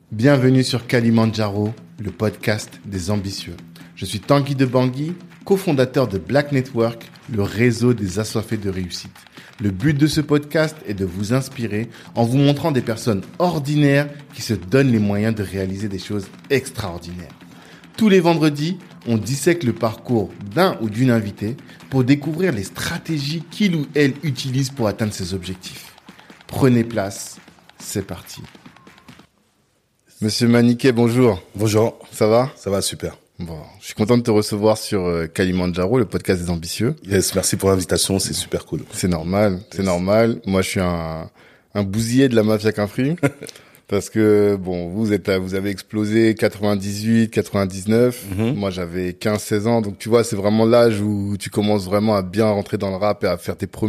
Bienvenue sur Kalimandjaro, le podcast des ambitieux. Je suis Tanguy de Bangui, cofondateur de Black Network, le réseau des assoiffés de réussite. Le but de ce podcast est de vous inspirer en vous montrant des personnes ordinaires qui se donnent les moyens de réaliser des choses extraordinaires. Tous les vendredis, on dissèque le parcours d'un ou d'une invitée pour découvrir les stratégies qu'il ou elle utilise pour atteindre ses objectifs. Prenez place, c'est parti. Monsieur Maniquet, bonjour. Bonjour. Ça va? Ça va, super. Bon, je suis content de te recevoir sur Kalimandjaro, le podcast des ambitieux. Yes, merci pour l'invitation, c'est super cool. C'est normal, c'est normal. Moi, je suis un bousillé de la mafia Quinfri. Parce que, bon, vous avez explosé 98, 99. Moi, j'avais 15, 16 ans. Donc, tu vois, c'est vraiment l'âge où tu commences vraiment à bien rentrer dans le rap et à faire tes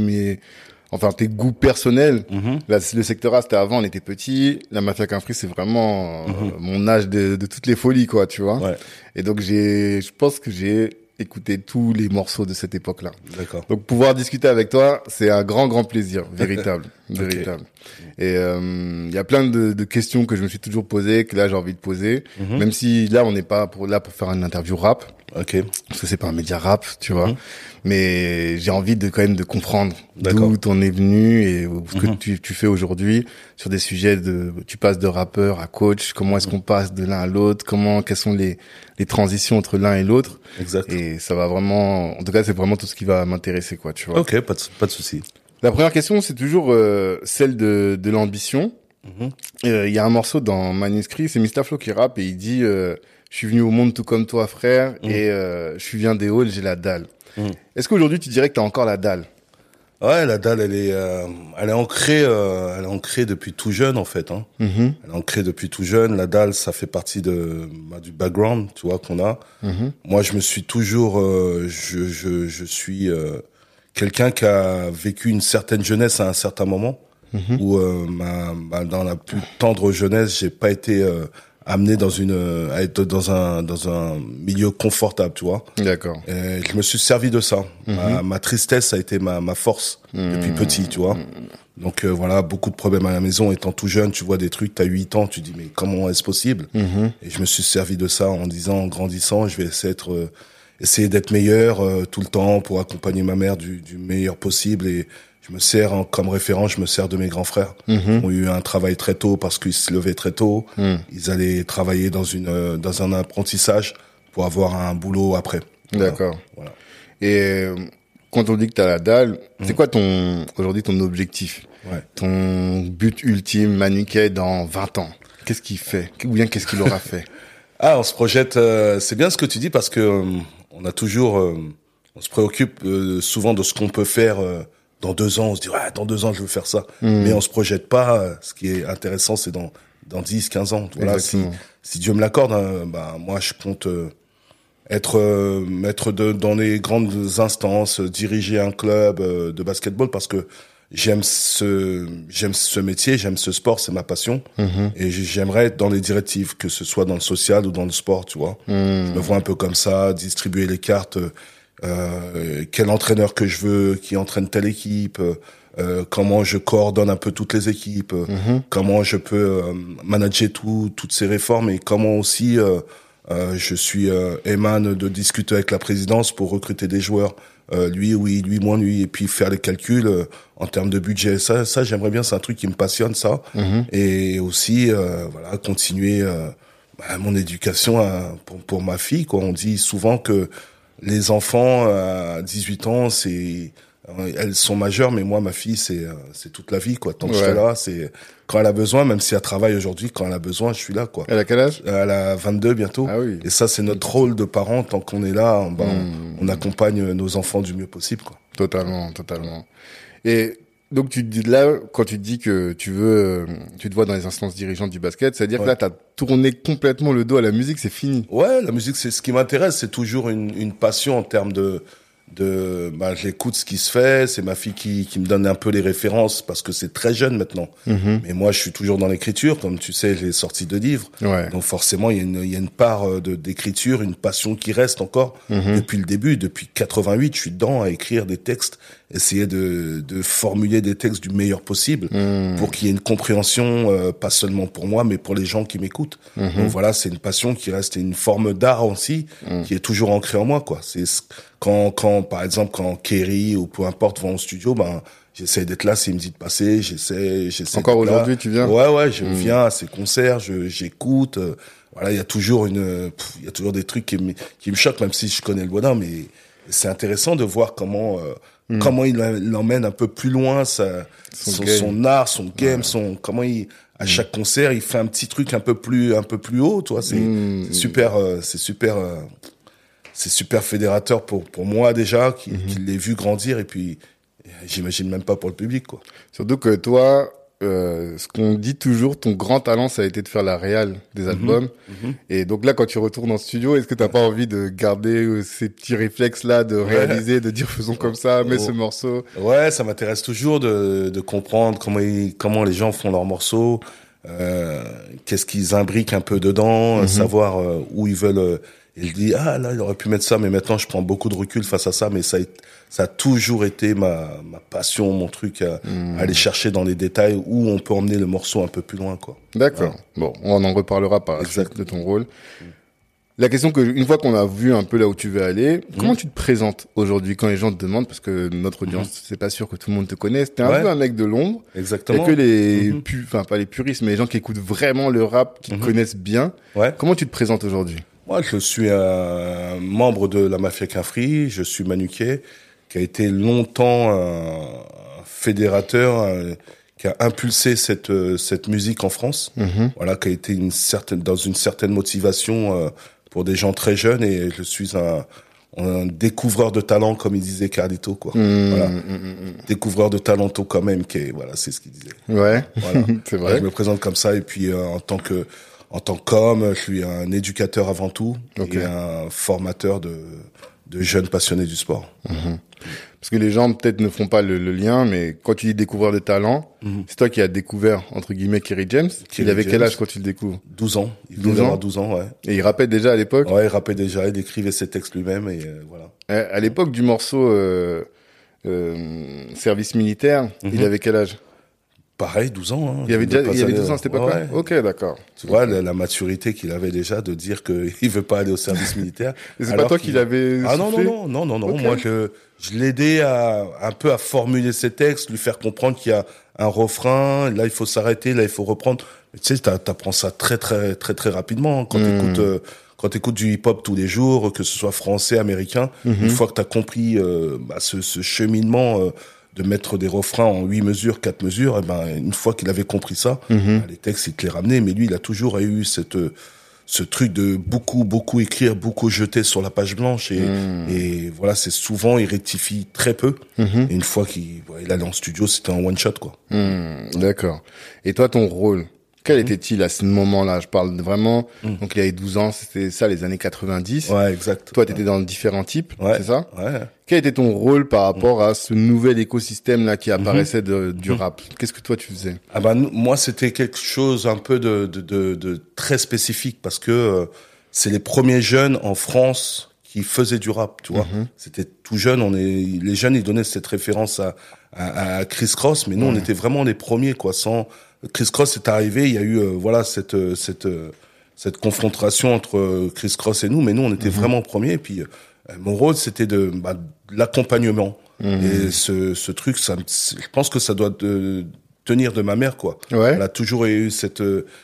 goûts personnels. Là, le secteur A, c'était avant, on était petits. La mafia Quinfri, c'est vraiment mon âge de toutes les folies, quoi, tu vois. Ouais. Et donc, je pense que j'ai écouté tous les morceaux de cette époque-là. D'accord. Donc, pouvoir discuter avec toi, c'est un grand, grand plaisir. Véritable. Véritable. Et, il y a plein de questions que je me suis toujours posées, que là, j'ai envie de poser. Même si là, on n'est pas pour faire une interview rap. Ok. Parce que c'est pas un média rap, tu vois. Mais j'ai envie quand même de comprendre D'accord. d'où t'en es venu et ce que tu fais aujourd'hui sur des sujets tu passes de rappeur à coach, comment est-ce qu'on passe de l'un à l'autre, quelles sont les transitions entre l'un et l'autre. Exact. Et ça va vraiment, en tout cas, c'est vraiment tout ce qui va m'intéresser, quoi, tu vois. Ok, pas de souci. La première question, c'est toujours celle de l'ambition. Il y a un morceau dans Manuscrit, c'est Mr. Flo qui rappe et il dit je suis venu au monde tout comme toi, frère, et je viens des halls, j'ai la dalle. Est-ce qu'aujourd'hui tu dirais que t'as encore la dalle? Ouais, la dalle, elle est ancrée depuis tout jeune, en fait, hein. Elle est ancrée depuis tout jeune. La dalle, ça fait partie du background, tu vois, qu'on a. Moi, je me suis toujours, je suis quelqu'un qui a vécu une certaine jeunesse à un certain moment, où dans la plus tendre jeunesse, j'ai pas été amené à être dans un milieu confortable, tu vois. D'accord. Et je me suis servi de ça. Ma tristesse a été ma force depuis petit, tu vois. Donc voilà, beaucoup de problèmes à la maison. Étant tout jeune, tu vois des trucs, t'as 8 ans, tu dis mais comment est-ce possible? Et je me suis servi de ça en disant, en grandissant, je vais essayer d'être meilleur tout le temps pour accompagner ma mère du meilleur possible. Et je me sers comme référence, je me sers de mes grands frères qui ont eu un travail très tôt parce qu'ils se levaient très tôt. Ils allaient travailler dans un apprentissage pour avoir un boulot après. D'accord. Voilà. Et quand on dit que t'as la dalle, c'est quoi aujourd'hui ton objectif? Ouais. Ton but ultime, Maniquet, dans 20 ans? Qu'est-ce qu'il fait? Ou bien qu'est-ce qu'il aura fait? Ah, on se projette, c'est bien ce que tu dis parce que on se préoccupe souvent de ce qu'on peut faire dans 2 ans. On se dit, dans 2 ans, je veux faire ça. Mais on se projette pas. Ce qui est intéressant, c'est dans 10, 15 ans. Voilà, si Dieu me l'accorde, moi, je compte être dans les grandes instances, diriger un club de basketball parce que j'aime ce métier, j'aime ce sport, c'est ma passion. Et j'aimerais être dans les directives, que ce soit dans le social ou dans le sport, tu vois. Je me vois un peu comme ça, distribuer les cartes, quel entraîneur que je veux, qui entraîne telle équipe, comment je coordonne un peu toutes les équipes, comment je peux manager toutes ces réformes et comment aussi je suis émane de discuter avec la présidence pour recruter des joueurs. Lui, oui, lui, moins lui, et puis faire les calculs en termes de budget. Ça, j'aimerais bien, c'est un truc qui me passionne, ça. Et aussi, continuer mon éducation pour ma fille, quoi. On dit souvent que les enfants à 18 ans, elles sont majeures, mais moi, ma fille, c'est toute la vie, quoi. Tant que je serai là, c'est quand elle a besoin, même si elle travaille aujourd'hui, quand elle a besoin, je suis là, quoi. Elle a quel âge? Elle a 22 bientôt. Ah oui. Et ça, c'est notre rôle de parents. Tant qu'on est là, on accompagne nos enfants du mieux possible, quoi. Totalement, totalement. Et donc quand tu dis que tu te vois dans les instances dirigeantes du basket, c'est-à-dire que là, t'as tourné complètement le dos à la musique, c'est fini. Ouais, la musique, c'est ce qui m'intéresse. C'est toujours une passion en termes j'écoute ce qui se fait, c'est ma fille qui me donne un peu les références parce que c'est très jeune maintenant. Mais moi, je suis toujours dans l'écriture, comme tu sais, j'ai sorti 2 livres. Ouais. Donc forcément, il y a une part d'écriture, une passion qui reste encore depuis le début, depuis 88, je suis dedans à écrire des textes essayer de formuler des textes du meilleur possible pour qu'il y ait une compréhension, pas seulement pour moi, mais pour les gens qui m'écoutent. Donc voilà, c'est une passion qui reste une forme d'art aussi, qui est toujours ancrée en moi, quoi. C'est quand, par exemple, quand Kerry ou peu importe vont au studio, ben, j'essaie d'être là, s'il me dit de passer, j'essaie. Encore aujourd'hui, tu viens? Ouais, je viens à ces concerts, j'écoute, voilà, il y a toujours des trucs qui me choquent, même si je connais le bonhomme, mais c'est intéressant de voir comment il l'emmène un peu plus loin son art, son game, comment à chaque concert il fait un petit truc un peu plus haut, toi, c'est super fédérateur pour moi déjà qui l'ai vu grandir, et puis j'imagine même pas pour le public, quoi. Surtout que toi, ce qu'on dit toujours, ton grand talent, ça a été de faire la réal des albums. Et donc là, quand tu retournes en studio, est-ce que t'as pas envie de garder ces petits réflexes-là, de réaliser, de dire faisons comme ça, mets ce morceau? Ouais, ça m'intéresse toujours de comprendre comment les gens font leurs morceaux, qu'est-ce qu'ils imbriquent un peu dedans, savoir où ils veulent. Il dit là il aurait pu mettre ça, mais maintenant je prends beaucoup de recul face à ça, mais ça a toujours été ma passion, mon truc à aller chercher dans les détails où on peut emmener le morceau un peu plus loin, quoi. D'accord. Ouais. Bon, on en reparlera par la suite de ton rôle. La question une fois qu'on a vu un peu là où tu veux aller, comment tu te présentes aujourd'hui quand les gens te demandent, parce que notre audience, c'est pas sûr que tout le monde te connaisse, t'es un peu un mec de l'ombre. Exactement. Il y a que les pas les puristes, mais les gens qui écoutent vraiment le rap, qui te connaissent bien. Ouais. Comment tu te présentes aujourd'hui? Moi, je suis un membre de la Mafia Quinfri, je suis Manuquet, qui a été longtemps un fédérateur, qui a impulsé cette musique en France. Voilà, qui a été dans une certaine motivation pour des gens très jeunes, et je suis un découvreur de talent, comme il disait Carlito, quoi. Voilà. Découvreur de talent quand même, c'est ce qu'il disait. Ouais. Voilà. C'est vrai. Je me présente comme ça, et puis en tant qu'homme, je suis un éducateur avant tout, et un formateur de jeunes passionnés du sport. Parce que les gens peut-être ne font pas le lien, mais quand tu dis découvreur de talent, c'est toi qui as découvert, entre guillemets, Kerry James. Il avait quel âge quand tu le découvres? 12 ans. Il venait d'avoir 12 ans, ouais. Et il rappait déjà à l'époque? Ouais, il rappait déjà, il écrivait ses textes lui-même, et voilà. À l'époque du morceau Service militaire, il avait quel âge? Pareil, 12 ans. Hein. Il avait 12 ans à cette époque-là? Ouais. Ok, d'accord. Tu vois, la maturité qu'il avait déjà de dire qu'il veut pas aller au service militaire. Et c'est pas toi qui l'avais soufflé? Non. Okay. Moi, je l'aidais un peu à formuler ses textes, lui faire comprendre qu'il y a un refrain, là, il faut s'arrêter, là, il faut reprendre. Mais tu sais, t'apprends ça très, très, très, très rapidement. Quand t'écoutes du hip-hop tous les jours, que ce soit français, américain, une fois que t'as compris, ce cheminement, de mettre des refrains en 8 mesures, 4 mesures, une fois qu'il avait compris ça, les textes, il te les ramenait, mais lui, il a toujours eu ce truc de beaucoup écrire, beaucoup jeter sur la page blanche, et voilà, c'est souvent, il rectifie très peu, et une fois qu'il allait en studio, c'était un one shot, quoi. D'accord. Et toi, ton rôle, quel était-il à ce moment-là? Je parle vraiment, donc il avait 12 ans, c'était ça, les années 90. Ouais, exact. Toi, t'étais dans différents types, c'est ça? Ouais. Quel était ton rôle par rapport à ce nouvel écosystème-là qui apparaissait du rap? Qu'est-ce que toi tu faisais? Moi, c'était quelque chose un peu de très spécifique, parce que c'est les premiers jeunes en France qui faisaient du rap, tu vois. C'était tout jeune, les jeunes, ils donnaient cette référence à Criss Cross, mais nous, on était vraiment les premiers, quoi. Criss Cross est arrivé, il y a eu cette confrontation entre Criss Cross et nous, mais nous, on était vraiment premiers, et puis mon rôle, c'était de l'accompagnement. Et ce truc, je pense que ça doit tenir de ma mère, quoi. Ouais. Elle a toujours eu cette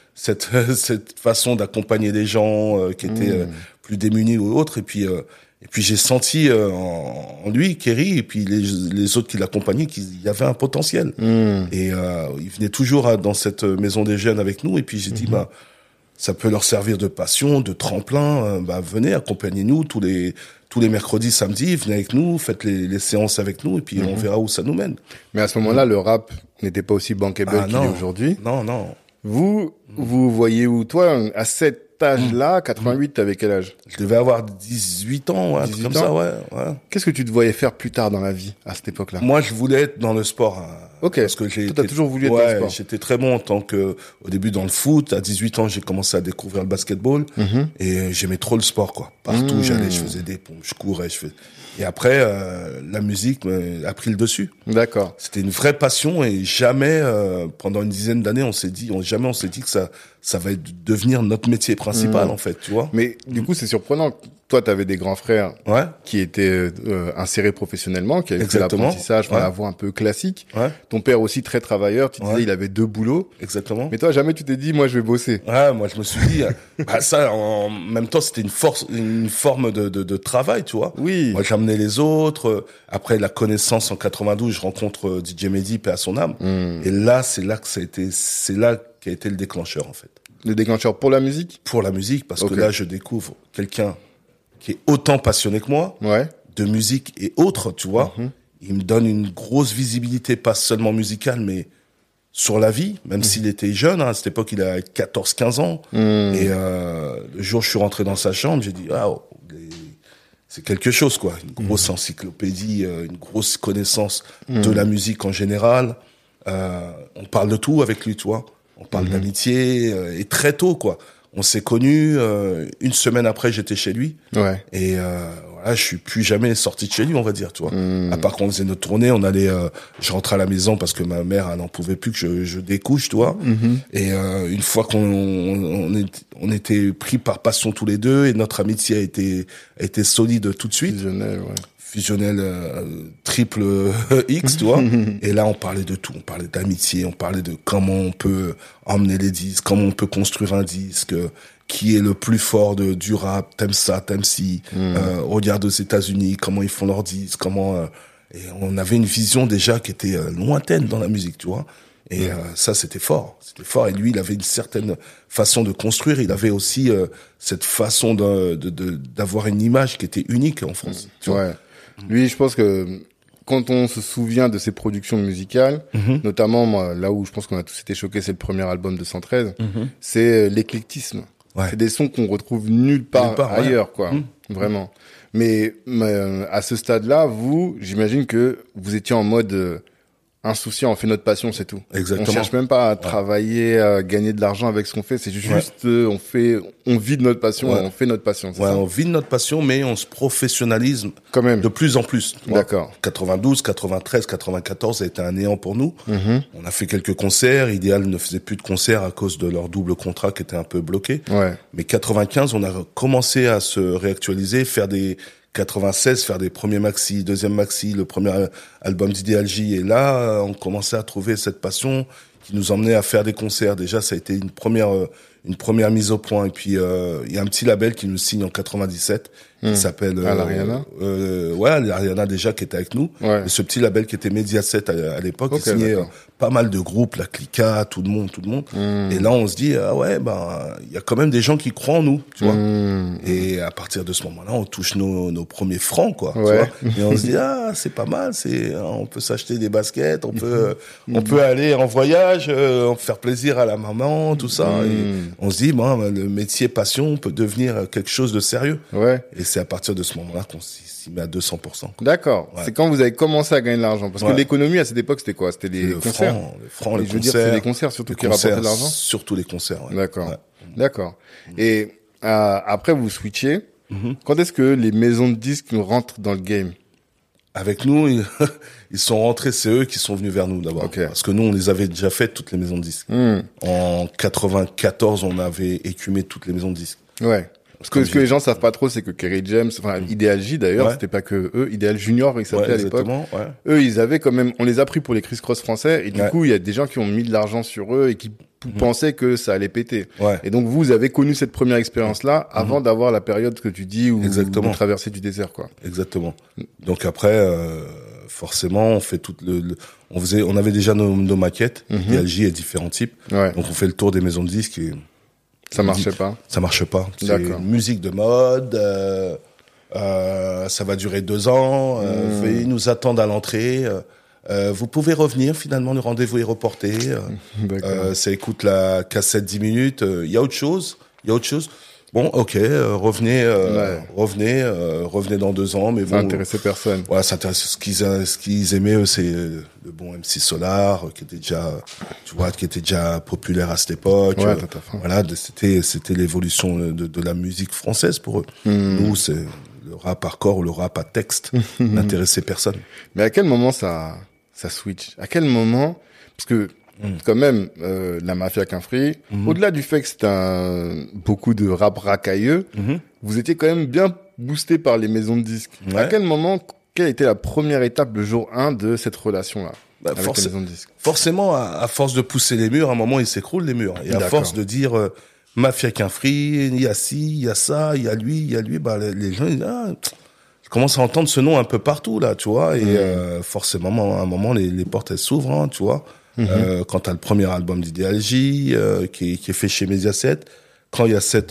façon d'accompagner des gens qui étaient plus démunis ou autres, et puis j'ai senti en lui, Kerry, et puis les autres qui l'accompagnaient, qu'il y avait un potentiel. Et il venait toujours dans cette maison des jeunes avec nous, et puis j'ai dit ça peut leur servir de passion, de tremplin. Venez, accompagnez-nous tous les mercredis, samedis, venez avec nous, faites les séances avec nous, et puis on verra où ça nous mène. Mais à ce moment-là, le rap n'était pas aussi bankable qu'il est aujourd'hui. Non. Vous voyez où? Toi, à cet âge-là, 88, t'avais quel âge? Je devais avoir 18 ans, un truc comme ça, ouais. Qu'est-ce que tu te voyais faire plus tard dans la vie, à cette époque-là? Moi, je voulais être dans le sport. Ok. Parce que Toi, t'as toujours voulu être dans le sport. J'étais très bon au début dans le foot. À 18 ans, j'ai commencé à découvrir le basketball. Et j'aimais trop le sport, quoi. Partout où j'allais, je faisais des pompes, je courais, Et après, la musique a pris le dessus. D'accord. C'était une vraie passion et jamais, pendant une dizaine d'années, on s'est dit que ça va devenir notre métier principal, en fait, tu vois. Mais du coup, c'est surprenant. Toi, t'avais des grands frères qui étaient insérés professionnellement, qui avaient fait l'apprentissage, la voie un peu classique. Ouais. Ton père aussi très travailleur. Tu disais, il avait 2 boulots. Exactement. Mais toi, jamais tu t'es dit, moi, je vais bosser. Ouais, moi, je me suis dit, ça, en même temps, c'était une forme de travail, tu vois. Oui. Moi, j'amenais les autres. Après la connaissance en 92, je rencontre DJ Mehdi, paix à son âme. Et là, c'est là qu'a été le déclencheur, en fait. Le déclencheur pour la musique? Pour la musique, parce que là, je découvre quelqu'un qui est autant passionné que moi, de musique et autres, tu vois. Il me donne une grosse visibilité, pas seulement musicale, mais sur la vie, même s'il était jeune, à cette époque, il a 14-15 ans. Et le jour où je suis rentré dans sa chambre, j'ai dit, c'est quelque chose, quoi. Une grosse encyclopédie, une grosse connaissance de la musique en général. On parle de tout avec lui, tu vois. On parle d'amitié, et très tôt, quoi. On s'est connus, une semaine après, j'étais chez lui. Ouais. Et voilà, je suis plus jamais sorti de chez lui, on va dire, tu vois. À part quand on faisait notre tournée, je rentrais à la maison parce que ma mère, elle n'en pouvait plus que je découche, tu vois. Et une fois qu'on était pris par passion tous les deux, et notre amitié a été solide tout de suite. Fusionnel triple X, tu vois. Et là, on parlait de tout. On parlait d'amitié, on parlait de comment on peut emmener les disques, comment on peut construire un disque, qui est le plus fort du rap, t'aimes ça, t'aimes ci, regarde aux États-Unis, comment ils font leurs disques, et on avait une vision déjà qui était lointaine dans la musique, tu vois. Et ça, c'était fort. C'était fort. Et lui, il avait une certaine façon de construire. Il avait aussi cette façon d'avoir une image qui était unique en France. Tu vois. Lui, je pense que quand on se souvient de ses productions musicales, notamment moi, là où je pense qu'on a tous été choqués, c'est le premier album de 113, c'est l'éclectisme. C'est des sons qu'on retrouve nulle part ailleurs, quoi. Vraiment. Mais à ce stade-là, j'imagine que vous étiez en mode insouciant, on fait notre passion, c'est tout. Exactement. On cherche même pas à travailler, à gagner de l'argent avec ce qu'on fait. C'est juste, on vit de notre passion, on fait notre passion. Ça on vit de notre passion, mais on se professionnalise quand même de plus en plus. D'accord. 92, 93, 94, ça a été un néant pour nous. On a fait quelques concerts. Idéal ne faisait plus de concerts à cause de leur double contrat qui était un peu bloqué. Mais 95, on a commencé à se réactualiser, faire des 96, faire des premiers maxi, deuxième maxi, le premier album d'Idéal J. Et là, on commençait à trouver cette passion qui nous emmenait à faire des concerts. Déjà, ça a été une première mise au point. Et puis, il y a un petit label qui nous signe en 97, qui s'appelle... l'Ariana l'Ariana déjà, qui était avec nous. Et ce petit label qui était Mediaset à l'époque, qui signait pas mal de groupes, la Clica, tout le monde. Et là, on se dit, il y a quand même des gens qui croient en nous, tu vois. Et à partir de ce moment-là, on touche nos premiers francs, quoi. Tu vois. Et on se dit, c'est pas mal, on peut s'acheter des baskets, on peut aller en voyage, faire plaisir à la maman, tout ça. Et on se dit, le métier passion peut devenir quelque chose de sérieux. Et c'est à partir de ce moment-là qu'on s'y met à 200%. D'accord. C'est quand vous avez commencé à gagner de l'argent. Parce que l'économie à cette époque, c'était quoi? C'était les concerts. Les francs, les concerts. C'est les concerts surtout qui rapportaient de l'argent. Surtout les concerts. D'accord. Et après, vous switchez. Quand est-ce que les maisons de disques nous rentrent dans le game? Avec nous, ils sont rentrés, c'est eux qui sont venus vers nous d'abord. Parce que nous, on les avait déjà faites, toutes les maisons de disques. En 94, on avait écumé toutes les maisons de disques. Ce que les gens savent pas trop, c'est que Kerry James, Idéal J d'ailleurs, c'était pas que eux, Idéal Junior, ils s'appelaient à l'époque. Eux, ils avaient quand même, on les a pris pour les Criss Cross français, et du coup, il y a des gens qui ont mis de l'argent sur eux et qui pensaient que ça allait péter. Et donc, vous avez connu cette première expérience-là avant d'avoir la période que tu dis où vous traversez du désert, quoi. Exactement. Donc après, forcément, on fait on avait déjà nos maquettes. Idéal J et différents types. Donc on fait le tour des maisons de disques et ça marchait pas. Ça marche pas. C'est une musique de mode. Ça va durer 2 ans. Veuillez nous attendre à l'entrée. Vous pouvez revenir. Finalement, le rendez-vous est reporté. Ça écoute la cassette 10 minutes. Il y a autre chose. bon, ok, revenez dans 2 ans, mais bon. Ça intéressait personne. Voilà, ça intéresse. Ce qu'ils aimaient, eux, c'est le bon MC Solar, qui était déjà populaire à cette époque. Ouais, tout à fait. Voilà, c'était l'évolution de la musique française pour eux. Nous, c'est le rap hardcore ou le rap à texte n'intéressait personne. Mais à quel moment ça switch? À quel moment? Parce que, quand même, la Mafia Qu'un Free, au-delà du fait que c'était beaucoup de rap racailleux, vous étiez quand même bien boosté par les maisons de disques. Ouais. À quel moment, quelle était la première étape, le jour 1 de cette relation-là? Avec les maisons de disques. Forcément, à force de pousser les murs, à un moment, ils s'écroulent, les murs. Et à force de dire, Mafia Qu'un Free, il y a ci, il y a ça, il y a lui, bah, les gens, ils commencent à entendre ce nom un peu partout, là, tu vois. Et, forcément, à un moment, les portes, elles s'ouvrent, hein, tu vois. Quand t'as le premier album d'Idéalgie, qui est fait chez Mediaset, quand il y a cette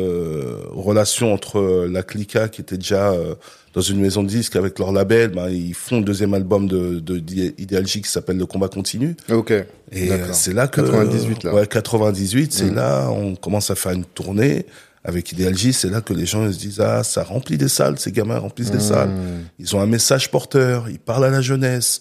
relation entre la Clica qui était déjà dans une maison de disques avec leur label, ben ils font le deuxième album d'Idéalgie qui s'appelle Le Combat Continue. Ok. Et c'est là que 98 là. Ouais, 98, c'est là on commence à faire une tournée avec Idéalgie, c'est là que les gens se disent ça remplit des salles, ces gamins remplissent des salles. Ils ont un message porteur, ils parlent à la jeunesse.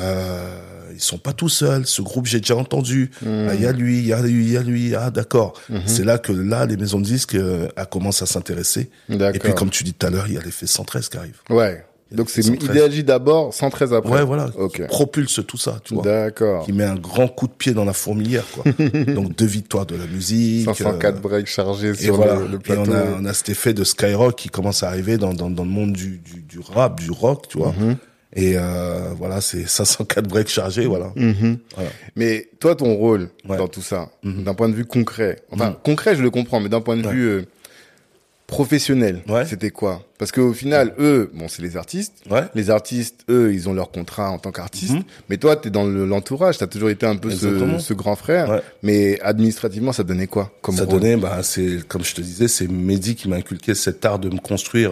Ils sont pas tout seuls. Ce groupe, j'ai déjà entendu. Il y a lui, il y a lui. Ah, d'accord. C'est là que les maisons de disques commencent à s'intéresser. Et puis, comme tu dis tout à l'heure, il y a l'effet 113 qui arrive. Ouais. Donc c'est Idéalgie d'abord, 113 après. Ouais, voilà. Okay. Qui propulse tout ça, tu vois. D'accord. Qui met un grand coup de pied dans la fourmilière, quoi. Donc 2 victoires de la musique. 504 breaks chargés sur le plateau. Et on a cet effet de Skyrock qui commence à arriver dans le monde du rap, du rock, tu vois. Et voilà, c'est 504 breaks chargés, voilà. Voilà. Mais toi, ton rôle dans tout ça, d'un point de vue concret, concret, je le comprends, mais d'un point de vue professionnel, c'était quoi? Parce qu'au final, eux, bon, c'est les artistes. Les artistes, eux, ils ont leur contrat en tant qu'artistes. Mais toi, t'es dans l'entourage, t'as toujours été un peu ce grand frère. Mais administrativement, ça donnait quoi comme rôle? Ça donnait, c'est comme je te disais, c'est Mehdi qui m'a inculqué cet art de me construire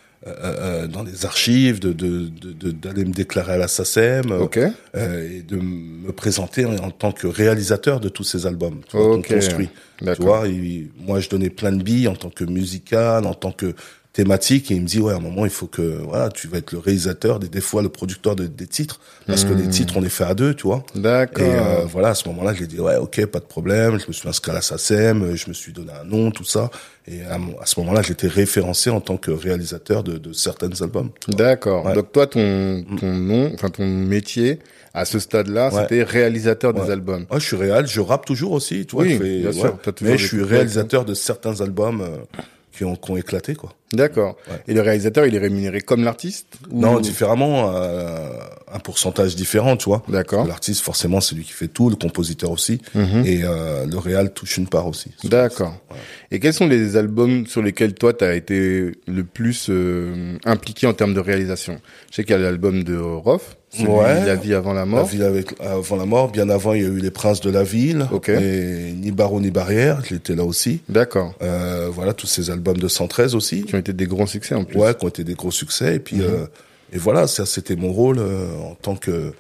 dans les archives, d'aller me déclarer à la SACEM, et de me présenter en tant que réalisateur de tous ces albums, tu vois, qu'on construit. Tu vois, moi je donnais plein de billes en tant que musical, en tant que thématique, et il me dit à un moment il faut que tu vas être le réalisateur, des fois le producteur des titres, parce que les titres on les fait à 2, tu vois. D'accord. Et à ce moment-là j'ai dit ok, pas de problème, je me suis inscrit à la SACEM, je me suis donné un nom, tout ça, et à ce moment-là j'étais référencé en tant que réalisateur de certains albums. D'accord. Donc toi ton nom, enfin ton métier à ce stade-là, c'était réalisateur des albums. Je suis réal, je rappe toujours aussi, tu vois. Bien sûr, mais je suis réalisateur de certains albums qui ont éclaté, quoi. D'accord. Et le réalisateur, il est rémunéré comme l'artiste Non, différemment, un pourcentage différent, tu vois. D'accord. L'artiste, forcément, c'est lui qui fait tout, le compositeur aussi, et le réal touche une part aussi. D'accord. Et quels sont les albums sur lesquels toi, t'as été le plus impliqué en termes de réalisation? Je sais qu'il y a l'album de Rof, La vie avant la mort. La vie avant la mort. Bien avant, il y a eu Les Princes de la ville. Et Ni barreau ni barrière. J'étais là aussi. D'accord. Voilà, tous ces albums de 113 aussi. Qui ont été des gros succès en plus. Ouais, qui ont été des gros succès. Et puis, et voilà, ça, c'était mon rôle en tant que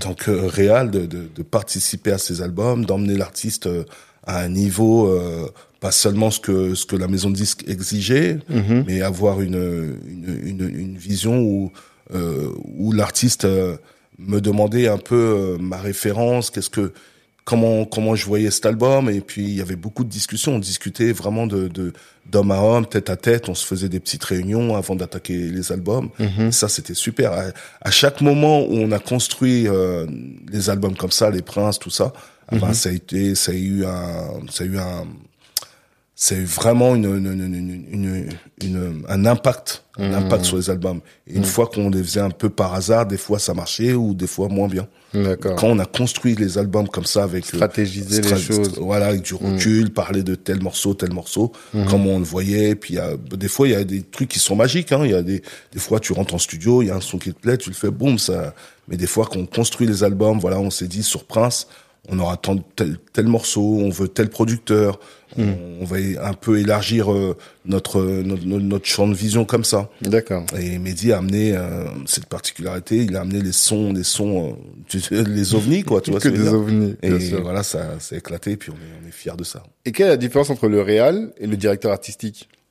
réal de participer à ces albums, d'emmener l'artiste à un niveau, pas seulement ce que la maison de disques exigeait, mais avoir une vision où l'artiste me demandait un peu ma référence, comment je voyais cet album, et puis il y avait beaucoup de discussions, on discutait vraiment d'homme à homme, tête à tête, on se faisait des petites réunions avant d'attaquer les albums. Ça, c'était super. À chaque moment où on a construit les albums comme ça, Les Princes, tout ça, ça a eu vraiment un impact sur les albums. Et une fois qu'on les faisait un peu par hasard, des fois ça marchait ou des fois moins bien. D'accord. Quand on a construit les albums comme ça avec stratégiser les choses, voilà, avec du recul, parler de tel morceau, comme on le voyait. Puis des fois il y a des trucs qui sont magiques. Il y a des fois tu rentres en studio, il y a un son qui te plaît, tu le fais, boum, ça. Mais des fois quand on construit les albums, voilà, on s'est dit sur Prince, on aura tel morceau, on veut tel producteur, on va un peu élargir notre champ de vision comme ça. D'accord. Et Mehdi a amené cette particularité, il a amené les sons, les ovnis, quoi, tu vois. Que des ovnis. Et voilà, ça a éclaté, puis on est fiers de ça. Et quelle est la différence entre le réal et le directeur artistique?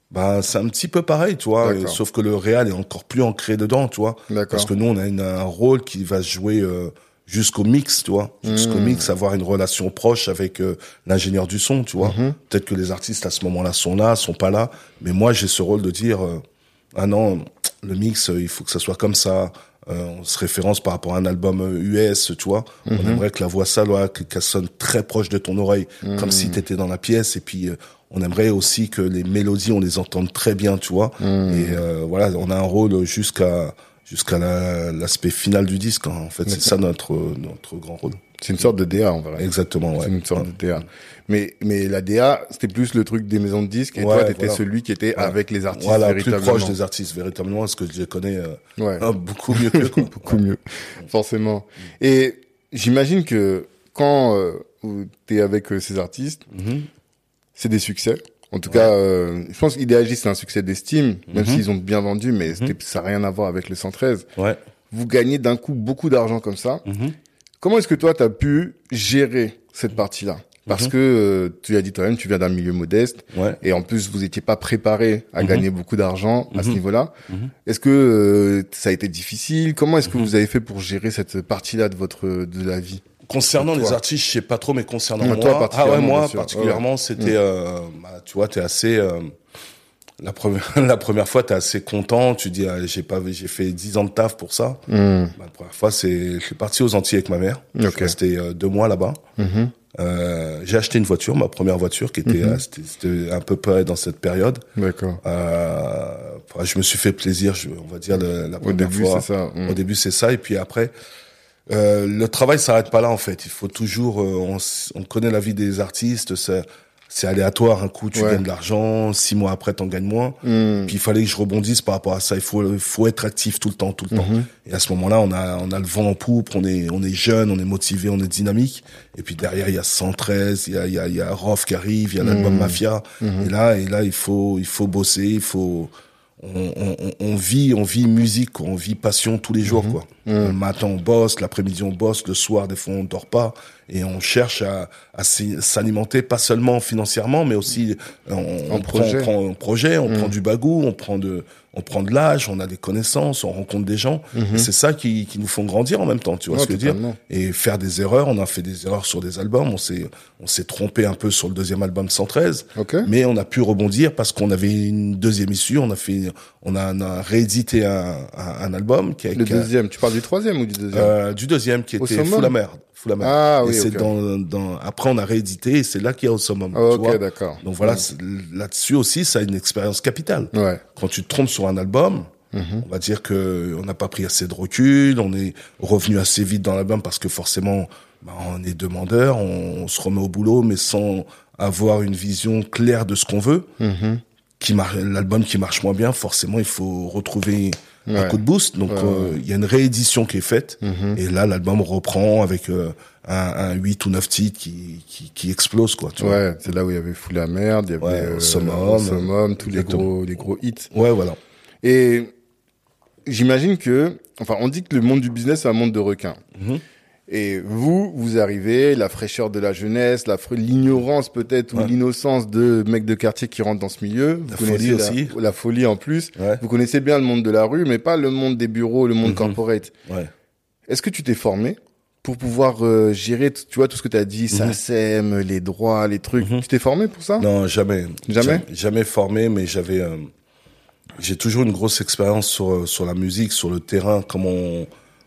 Bah, c'est un petit peu pareil, tu vois, sauf que le réal est encore plus ancré dedans, tu vois. D'accord. Parce que nous, on a un rôle qui va se jouer jusqu'au mix, tu vois. Jusqu'au mix, avoir une relation proche avec l'ingénieur du son, tu vois. Peut-être que les artistes à ce moment-là sont pas là, mais moi, j'ai ce rôle de dire ah non, le mix, il faut que ça soit comme ça. On se référence par rapport à un album US, tu vois. On aimerait que la voix qu'elle sonne très proche de ton oreille, comme si t'étais dans la pièce. Et puis, on aimerait aussi que les mélodies, on les entende très bien, tu vois. Et voilà, on a un rôle jusqu'à l'aspect final du disque. Hein. En fait, c'est ça notre grand rôle. C'est une sorte de DA, en vrai. Exactement, ouais. C'est une sorte de DA. Mais la DA, c'était plus le truc des maisons de disques, et toi, t'étais celui qui était avec les artistes, véritablement. Plus proche des artistes, véritablement, parce que je les connais beaucoup mieux que quoi. Beaucoup mieux, forcément. Et j'imagine que quand t'es avec ces artistes, c'est des succès. En tout cas, je pense qu'Idéalgie, c'est un succès d'estime, même s'ils ont bien vendu, mais ça n'a rien à voir avec le 113. Ouais. Vous gagnez d'un coup beaucoup d'argent comme ça. Comment est-ce que toi, t'as pu gérer cette partie-là? Parce que tu as dit toi-même, tu viens d'un milieu modeste, et en plus vous étiez pas préparé à gagner beaucoup d'argent à ce niveau-là. Est-ce que ça a été difficile? Comment est-ce que vous avez fait pour gérer cette partie-là de la vie? Concernant les artistes, je sais pas trop, mais concernant moi, particulièrement, particulièrement, c'était, tu vois, t'es assez. La première fois, t'es assez content. Tu dis, j'ai fait 10 ans de taf pour ça. La première fois, je suis parti aux Antilles avec ma mère. Je suis resté 2 mois là-bas. J'ai acheté une voiture, ma première voiture, qui était, c'était un peu près dans cette période. D'accord. Je me suis fait plaisir, on va dire, la première fois. C'est ça. Au début, c'est ça. Et puis après, le travail s'arrête pas là, en fait. Il faut toujours, on connaît la vie des artistes, c'est aléatoire. Un coup, tu gagnes de l'argent. 6 mois après, t'en gagnes moins. Puis il fallait que je rebondisse par rapport à ça. Il faut être actif tout le temps. Et à ce moment-là, on a le vent en poupe. On est jeune, on est motivé, on est dynamique. Et puis derrière, il y a 113, il y a Rof qui arrive, il y a l'album Mafia. Et là, il faut bosser, on vit musique, on vit passion tous les jours, quoi. Le matin, on bosse, l'après-midi, on bosse, le soir, des fois, on dort pas. Et on cherche à s'alimenter, pas seulement financièrement, mais aussi, on prend un projet, on prend du bagou, on prend de l'âge, on a des connaissances, on rencontre des gens. Et c'est ça qui nous font grandir en même temps, tu vois ce que je veux dire? Et faire des erreurs, on a fait des erreurs sur des albums, on s'est trompé un peu sur le deuxième album 113. Mais on a pu rebondir parce qu'on avait une deuxième issue, on a réédité un album deuxième, tu parles du troisième ou du deuxième? Du deuxième qui était Fou la Merde. Ah oui, c'est après on a réédité et c'est là qu'il y a Au Summum. Tu vois d'accord. Donc voilà, là-dessus aussi, ça a une expérience capitale. Quand tu te trompes sur un album, on va dire que on n'a pas pris assez de recul, on est revenu assez vite dans l'album parce que forcément, on est demandeur, on se remet au boulot, mais sans avoir une vision claire de ce qu'on veut. L'album qui marche moins bien, forcément, il faut retrouver un coup de boost. Donc, il y a une réédition qui est faite. Et là, l'album reprend avec un 8 ou 9 titres qui explosent, quoi. Tu vois. C'est là où il y avait Fou la Merde, il y avait Summum, tous les gros hits. Ouais, voilà. Et j'imagine on dit que le monde du business, c'est un monde de requins. Et vous arrivez, la fraîcheur de la jeunesse, l'ignorance peut-être, ou l'innocence de mecs de quartier qui rentrent dans ce milieu. La folie aussi. La folie en plus. Vous connaissez bien le monde de la rue, mais pas le monde des bureaux, le monde corporate. Est-ce que tu t'es formé pour pouvoir gérer, tu vois, tout ce que tu as dit, SACEM, les droits, les trucs. Tu t'es formé pour ça? Non, jamais. Jamais formé, mais j'ai toujours une grosse expérience sur la musique, sur le terrain, comment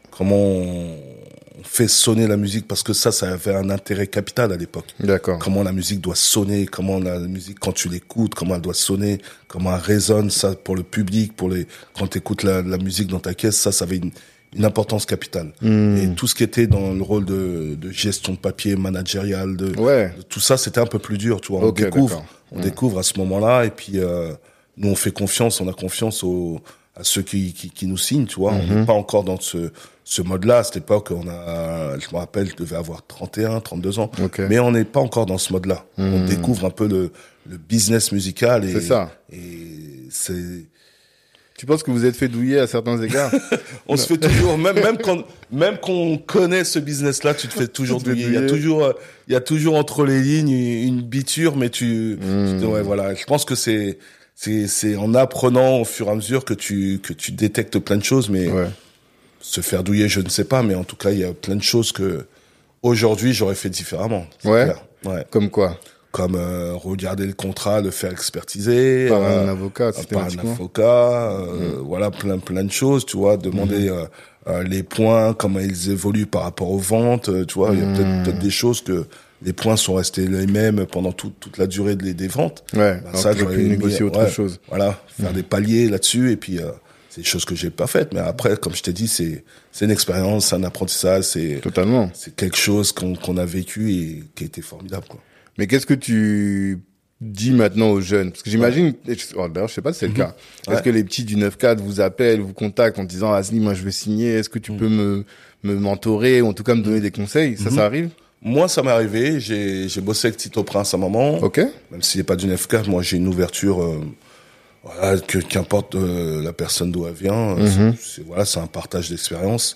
on fait sonner la musique, parce que ça avait un intérêt capital à l'époque. D'accord. Comment la musique doit sonner, comment la musique, quand tu l'écoutes, comment elle doit sonner, comment elle résonne, ça, pour le public, quand tu écoutes la musique dans ta caisse, ça avait une importance capitale. Et tout ce qui était dans le rôle de gestion de papier, managérial, de tout ça, c'était un peu plus dur, tu vois. On découvre à ce moment-là, et puis, nous, on fait confiance, on a confiance à ceux qui nous signent, tu vois. On n'est pas encore dans ce mode-là. À cette époque, je me rappelle, je devais avoir 31, 32 ans. Mais on n'est pas encore dans ce mode-là. On découvre un peu le business musical. C'est ça. Et c'est... Tu penses que vous êtes fait douiller à certains égards? On se fait toujours, même qu'on connaît ce business-là, tu te fais toujours douiller. Il y a toujours entre les lignes une biture, mais voilà. Je pense que c'est c'est en apprenant au fur et à mesure que tu détectes plein de choses, mais se faire douiller, je ne sais pas, mais en tout cas, il y a plein de choses que aujourd'hui j'aurais fait différemment. Ouais. Comme quoi? Comme regarder le contrat, le faire expertiser par un avocat, voilà, plein de choses, tu vois, demander les points, comment ils évoluent par rapport aux ventes, tu vois, il y a peut-être des choses que les points sont restés les mêmes pendant toute la durée des ventes. Ouais, ça j'aurais pu négocier autre chose. Voilà, faire des paliers là-dessus, et puis c'est des choses que j'ai pas faites, mais après, comme je t'ai dit, c'est une expérience, c'est un apprentissage, totalement, c'est quelque chose qu'on a vécu et qui a été formidable, quoi. Mais qu'est-ce que tu dis maintenant aux jeunes? Parce que j'imagine, d'ailleurs, je sais pas si c'est le cas. Est-ce que les petits du 9-4 vous appellent, vous contactent en disant, Asni, moi, je veux signer, est-ce que tu peux me mentorer, ou en tout cas me donner des conseils? Ça arrive? Moi, ça m'est arrivé. J'ai bossé avec Tito Prince à un moment. Ok. Même s'il n'est pas du 9-4, moi, j'ai une ouverture, voilà, qu'importe la personne d'où elle vient. C'est un partage d'expérience.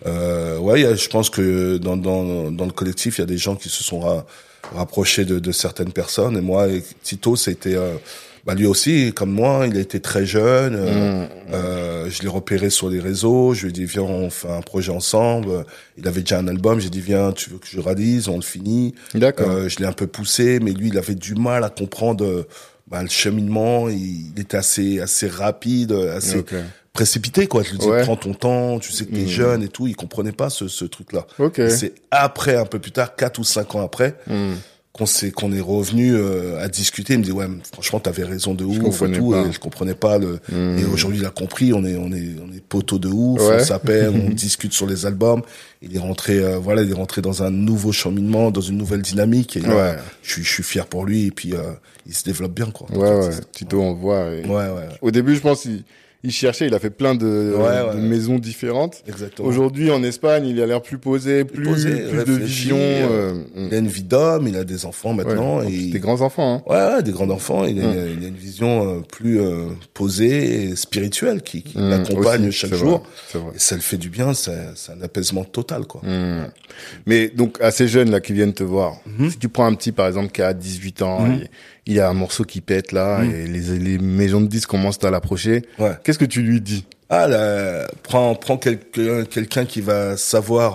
Je pense que dans le collectif, il y a des gens qui se sont rapprochés de certaines personnes. Et moi, et Tito, c'était lui aussi, comme moi, il a été très jeune. Je l'ai repéré sur les réseaux. Je lui ai dit, viens, on fait un projet ensemble. Il avait déjà un album. J'ai dit, viens, tu veux que je réalise? On le finit. D'accord. Je l'ai un peu poussé, mais lui, il avait du mal à comprendre le cheminement. Il était assez rapide, assez précipité, quoi. Je lui disais, prends ton temps, tu sais que t'es jeune et tout. Il comprenait pas ce truc-là. Okay. C'est après, un peu plus tard, 4 ou 5 ans après, qu'on est revenu à discuter. Il me dit, ouais, franchement, t'avais raison de ouf et tout. Et je comprenais pas et aujourd'hui, il a compris. On est poteaux de ouf. On s'appelle, on discute sur les albums. Il est rentré, il est rentré dans un nouveau cheminement, dans une nouvelle dynamique. Et je suis fier pour lui. Et puis, il se développe bien, quoi. Tito, on voit. Au début, je pense il cherchait, il a fait plein de maisons différentes. Exactement. Aujourd'hui, en Espagne, il a l'air plus posé, plus de vision. Il a une vie d'homme, il a des enfants maintenant. Des grands enfants, hein. Ouais, des grands enfants. Il a une vision plus posée et spirituelle qui l'accompagne chaque jour. C'est vrai. Et ça le fait du bien, c'est un apaisement total, quoi. Mais donc, à ces jeunes là qui viennent te voir, si tu prends un petit, par exemple, qui a 18 ans, il y a un morceau qui pète là, et les maisons de disques commencent à l'approcher. Qu'est-ce que tu lui dis? Prends quelqu'un qui va savoir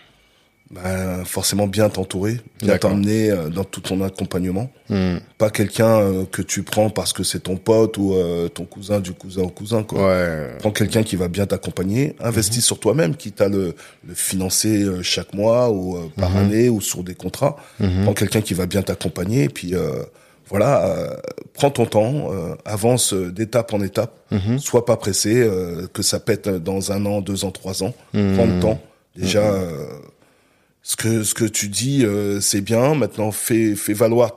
forcément bien t'entourer, bien t'emmener dans tout ton accompagnement. Pas quelqu'un que tu prends parce que c'est ton pote ou ton cousin du cousin au cousin, quoi. Prends quelqu'un qui va bien t'accompagner, investis sur toi-même, quitte à le financer chaque mois ou par année ou sur des contrats. Prends quelqu'un qui va bien t'accompagner et puis prends ton temps, avance d'étape en étape, sois pas pressé, que ça pète dans 1 an, 2 ans, 3 ans. Prends le temps. Déjà, ce que tu dis, c'est bien. Maintenant, fais valoir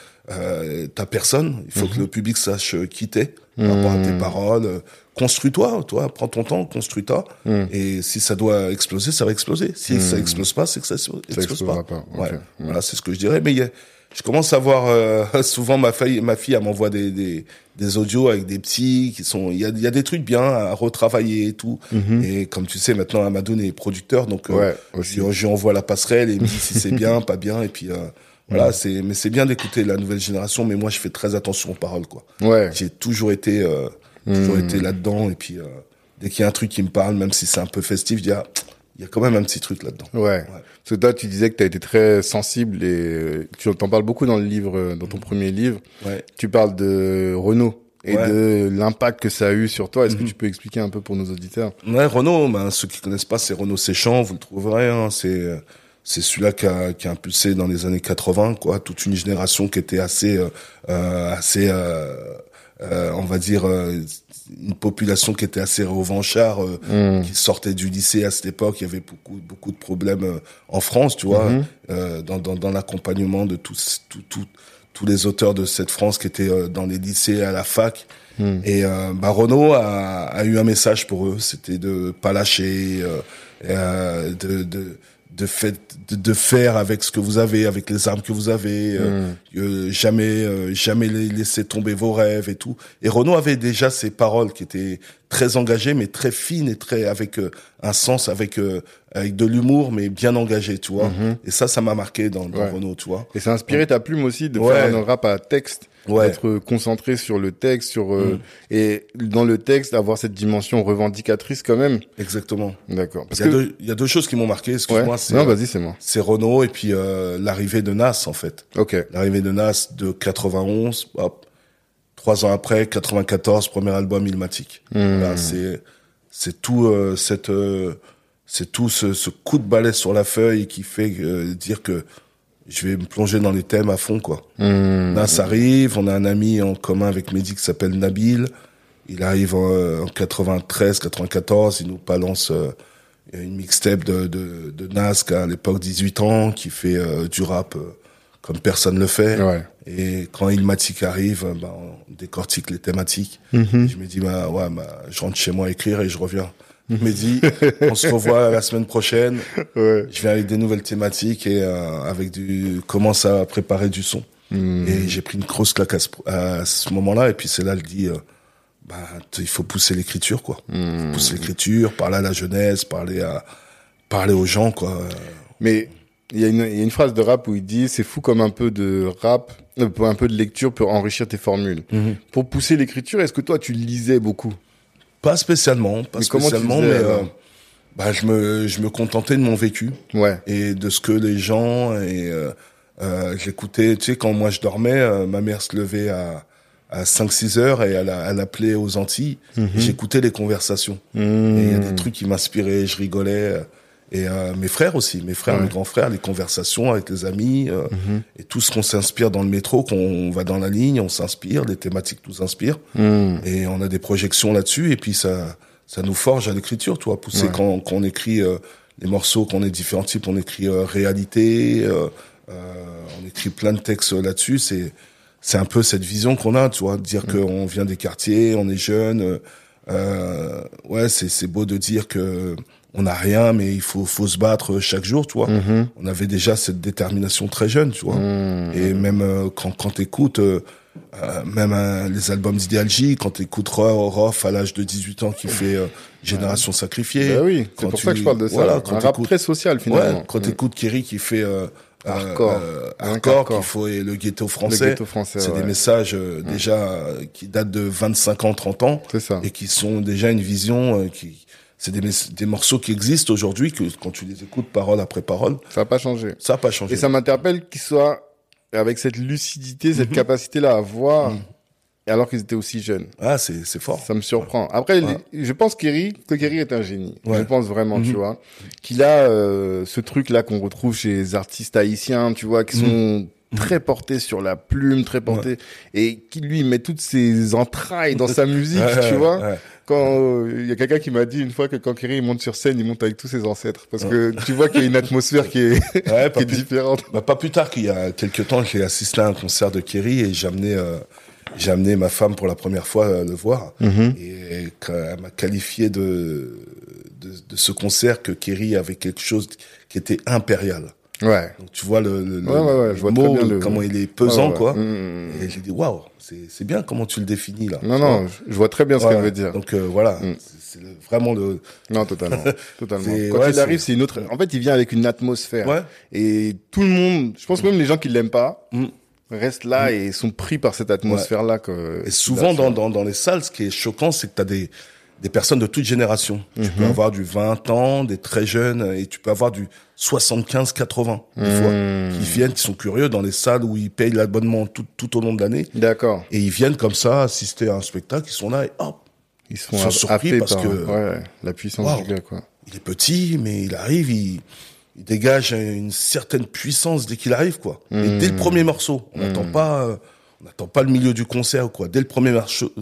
ta personne. Il faut que le public sache qui t'es par rapport à tes paroles. Construis-toi, prends ton temps, construis-toi. Et si ça doit exploser, ça va exploser. Si ça explose pas, c'est que ça explose pas. Voilà, c'est ce que je dirais. Mais je commence à voir souvent ma fille, elle m'envoie des audios avec des petits qui sont, il y a des trucs bien à retravailler et tout. Et comme tu sais, maintenant Amadoun est producteur, donc je lui envoie la passerelle et il me dit si c'est bien, pas bien, et puis mais c'est bien d'écouter la nouvelle génération, mais moi je fais très attention aux paroles, quoi. J'ai toujours été là-dedans, et puis dès qu'il y a un truc qui me parle, même si c'est un peu festif, je dis il y a quand même un petit truc là-dedans. Parce que toi, tu disais que tu as été très sensible et tu t'en parles beaucoup dans le livre, dans ton premier livre. Tu parles de Renaud et de l'impact que ça a eu sur toi. Est-ce que tu peux expliquer un peu pour nos auditeurs? Renaud, ceux qui connaissent pas, c'est Renaud Séchant, vous le trouverez, hein. C'est celui-là qui a impulsé dans les années 80, quoi, toute une génération qui était on va dire une population qui était assez revancharde, qui sortait du lycée à cette époque. Il y avait beaucoup de problèmes en France, tu vois, dans l'accompagnement de tous les auteurs de cette France qui étaient dans les lycées, à la fac. Et Renaud a eu un message pour eux, c'était de pas lâcher, de faire avec ce que vous avez, avec les armes que vous avez, jamais laisser tomber vos rêves et tout. Et Renaud avait déjà ces paroles qui étaient très engagées, mais très fines et très avec un sens, avec de l'humour, mais bien engagé, tu vois. Et ça m'a marqué dans Renaud, tu vois. Et ça a inspiré ta plume aussi de faire un rap à texte. d'être concentré sur le texte, et dans le texte, avoir cette dimension revendicatrice quand même. Exactement. D'accord. Parce il y a deux choses qui m'ont marqué, excuse-moi. Non, vas-y, c'est moi. C'est Renaud et puis l'arrivée de Nas, en fait. Ok. L'arrivée de Nas de 91, hop, 3 ans après, 94, premier album Illmatic. Voilà, c'est tout c'est tout ce coup de balai sur la feuille qui fait dire que je vais me plonger dans les thèmes à fond, quoi. Nas arrive, on a un ami en commun avec Mehdi qui s'appelle Nabil. Il arrive en 93, 94, il nous balance une mixtape de Nas qui a à l'époque 18 ans, qui fait du rap comme personne le fait. Ouais. Et quand Illmatic arrive, on décortique les thématiques. Je me dis, je rentre chez moi écrire et je reviens. Mehdi, on se revoit la semaine prochaine. Ouais. Je viens avec des nouvelles thématiques et commence à préparer du son. Et j'ai pris une grosse claque à ce moment-là. Et puis c'est là, elle dit, il faut pousser l'écriture, quoi. Faut pousser l'écriture, parler à la jeunesse, parler aux gens, quoi. Mais il y a une phrase de rap où il dit, c'est fou comme un peu de rap, un peu de lecture pour enrichir tes formules. Pour pousser l'écriture, est-ce que toi, tu lisais beaucoup? Pas spécialement, mais je me contentais de mon vécu. Ouais. Et de ce que les gens, j'écoutais, tu sais, quand moi je dormais, ma mère se levait à 5-6 heures et elle appelait aux Antilles. Et j'écoutais les conversations. Et il y a des trucs qui m'inspiraient, je rigolais. Et mes frères aussi, mes grands frères, les conversations avec les amis, et tout ce qu'on s'inspire dans le métro, qu'on va dans la ligne, on s'inspire, les thématiques nous inspirent, et on a des projections là-dessus, et puis ça nous forge à l'écriture, tu vois, pousser quand on écrit les morceaux, qu'on est différents types, on écrit réalité, on écrit plein de textes là-dessus, c'est un peu cette vision qu'on a, tu vois, de dire qu'on vient des quartiers, on est jeune, c'est beau de dire que on n'a rien, mais il faut se battre chaque jour, tu vois. On avait déjà cette détermination très jeune, tu vois. Et même quand t'écoutes, même les albums d'Idéalgie, quand t'écoutes Rof à l'âge de 18 ans qui fait Génération Sacrifiée. Bah oui, c'est pour ça que je parle de ça. Voilà, un rap très social, finalement. Ouais, quand t'écoutes Kerry qui fait Hardcore qu'il faut, et le ghetto français. Le ghetto français, c'est des messages déjà qui datent de 25 ans, 30 ans. C'est ça. Et qui sont déjà une vision c'est des morceaux qui existent aujourd'hui, que quand tu les écoutes parole après parole. Ça n'a pas changé. Ça n'a pas changé. Et ça m'interpelle qu'ils soient avec cette lucidité, cette capacité-là à voir, alors qu'ils étaient aussi jeunes. Ah, c'est fort. Ça me surprend. Après, je pense que Kerry est un génie. Je pense vraiment, tu vois. Qu'il a ce truc-là qu'on retrouve chez les artistes haïtiens, tu vois, qui sont très portés sur la plume, très portés, et qui lui met toutes ses entrailles dans sa musique, tu vois. Quand il y a quelqu'un qui m'a dit une fois que quand Kerry monte sur scène, il monte avec tous ses ancêtres, parce que tu vois qu'il y a une atmosphère qui est, qui est différente. Pas plus tard qu'il y a quelques temps, j'ai assisté à un concert de Kerry et j'ai amené ma femme pour la première fois le voir, et elle m'a qualifié de ce concert que Kerry avait quelque chose qui était impérial. Ouais. Donc tu vois je vois mot, très bien comment il est pesant, quoi. Et j'ai dit waouh, c'est bien comment tu le définis là. Non, je vois très bien ce qu'elle veut dire. Donc voilà, c'est vraiment le. Non, totalement. Quand il arrive, c'est une autre. En fait, il vient avec une atmosphère. Ouais. Et tout le monde, je pense que même les gens qui l'aiment pas, restent là et sont pris par cette atmosphère-là. Et souvent dans les salles, ce qui est choquant, c'est que t'as des personnes de toute génération. Tu peux avoir du 20 ans, des très jeunes, et tu peux avoir du 75-80, des fois, qui viennent, qui sont curieux dans les salles où ils payent l'abonnement tout au long de l'année. D'accord. Et ils viennent comme ça assister à un spectacle, ils sont là et hop, ils sont surpris parce que la puissance du gars, quoi. Il est petit, mais il arrive, il dégage une certaine puissance dès qu'il arrive, quoi. Et dès le premier morceau, on n'attend pas le milieu du concert, quoi. Dès le premier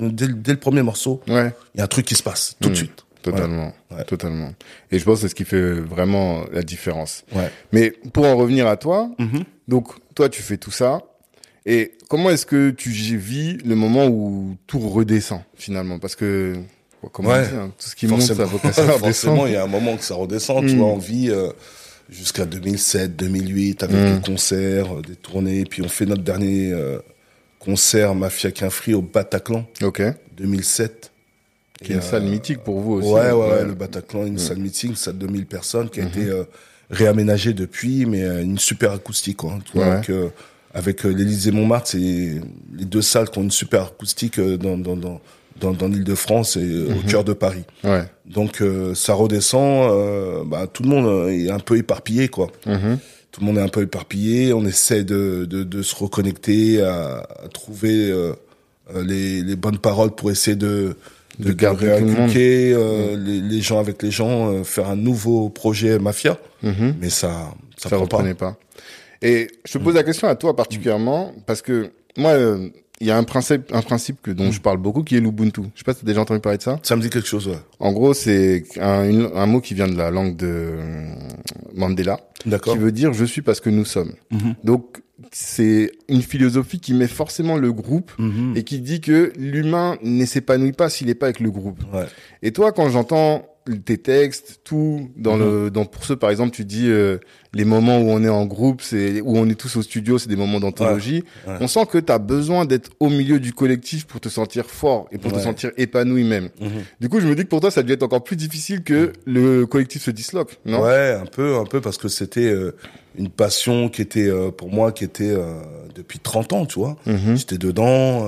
morceau, il y a un truc qui se passe tout de suite. Totalement, totalement. Et je pense que c'est ce qui fait vraiment la différence. Ouais. Mais pour en revenir à toi, donc toi tu fais tout ça, et comment est-ce que tu vis le moment où tout redescend finalement? Parce que comment on dit, tout ce qui monte, ça va redescendre. Forcément, il y a un moment que ça redescend. Tu vois, on vit jusqu'à 2007, 2008 avec des concerts, des tournées, puis on fait notre dernier concert Mafia qu'un Free au Bataclan. 2007. Qui est une salle mythique pour vous aussi. Ouais, le Bataclan, une salle mythique, une salle de 2000 personnes qui a été réaménagée depuis, mais une super acoustique, quoi. Tu vois, avec l'Élysée-Montmartre, c'est les deux salles qui ont une super acoustique dans l'Île-de-France et au cœur de Paris. Ouais. Donc ça redescend, tout le monde est un peu éparpillé, quoi. Tout le monde est un peu éparpillé. On essaie de se reconnecter, à trouver les bonnes paroles pour essayer de garder tout le monde. Les gens avec les gens, faire un nouveau projet Mafia. Mais ça reprenait pas. Et je te pose la question à toi particulièrement parce que moi, il y a un principe dont je parle beaucoup qui est l'Ubuntu. Je sais pas si tu as déjà entendu parler de ça. Ça me dit quelque chose, ouais. En gros, c'est un mot qui vient de la langue de Mandela. D'accord. Qui veut dire je suis parce que nous sommes. Donc c'est une philosophie qui met forcément le groupe et qui dit que l'humain ne s'épanouit pas s'il n'est pas avec le groupe. Ouais. Et toi, quand j'entends tes textes, tout pour ceux par exemple, tu dis les moments où on est en groupe, c'est où on est tous au studio, c'est des moments d'anthologie. Ouais. On sent que tu as besoin d'être au milieu du collectif pour te sentir fort et pour te sentir épanoui même. Du coup, je me dis que pour toi, ça a dû être encore plus difficile que le collectif se disloque, non? Ouais, un peu parce que c'était une passion qui était pour moi depuis 30 ans, tu vois. J'étais dedans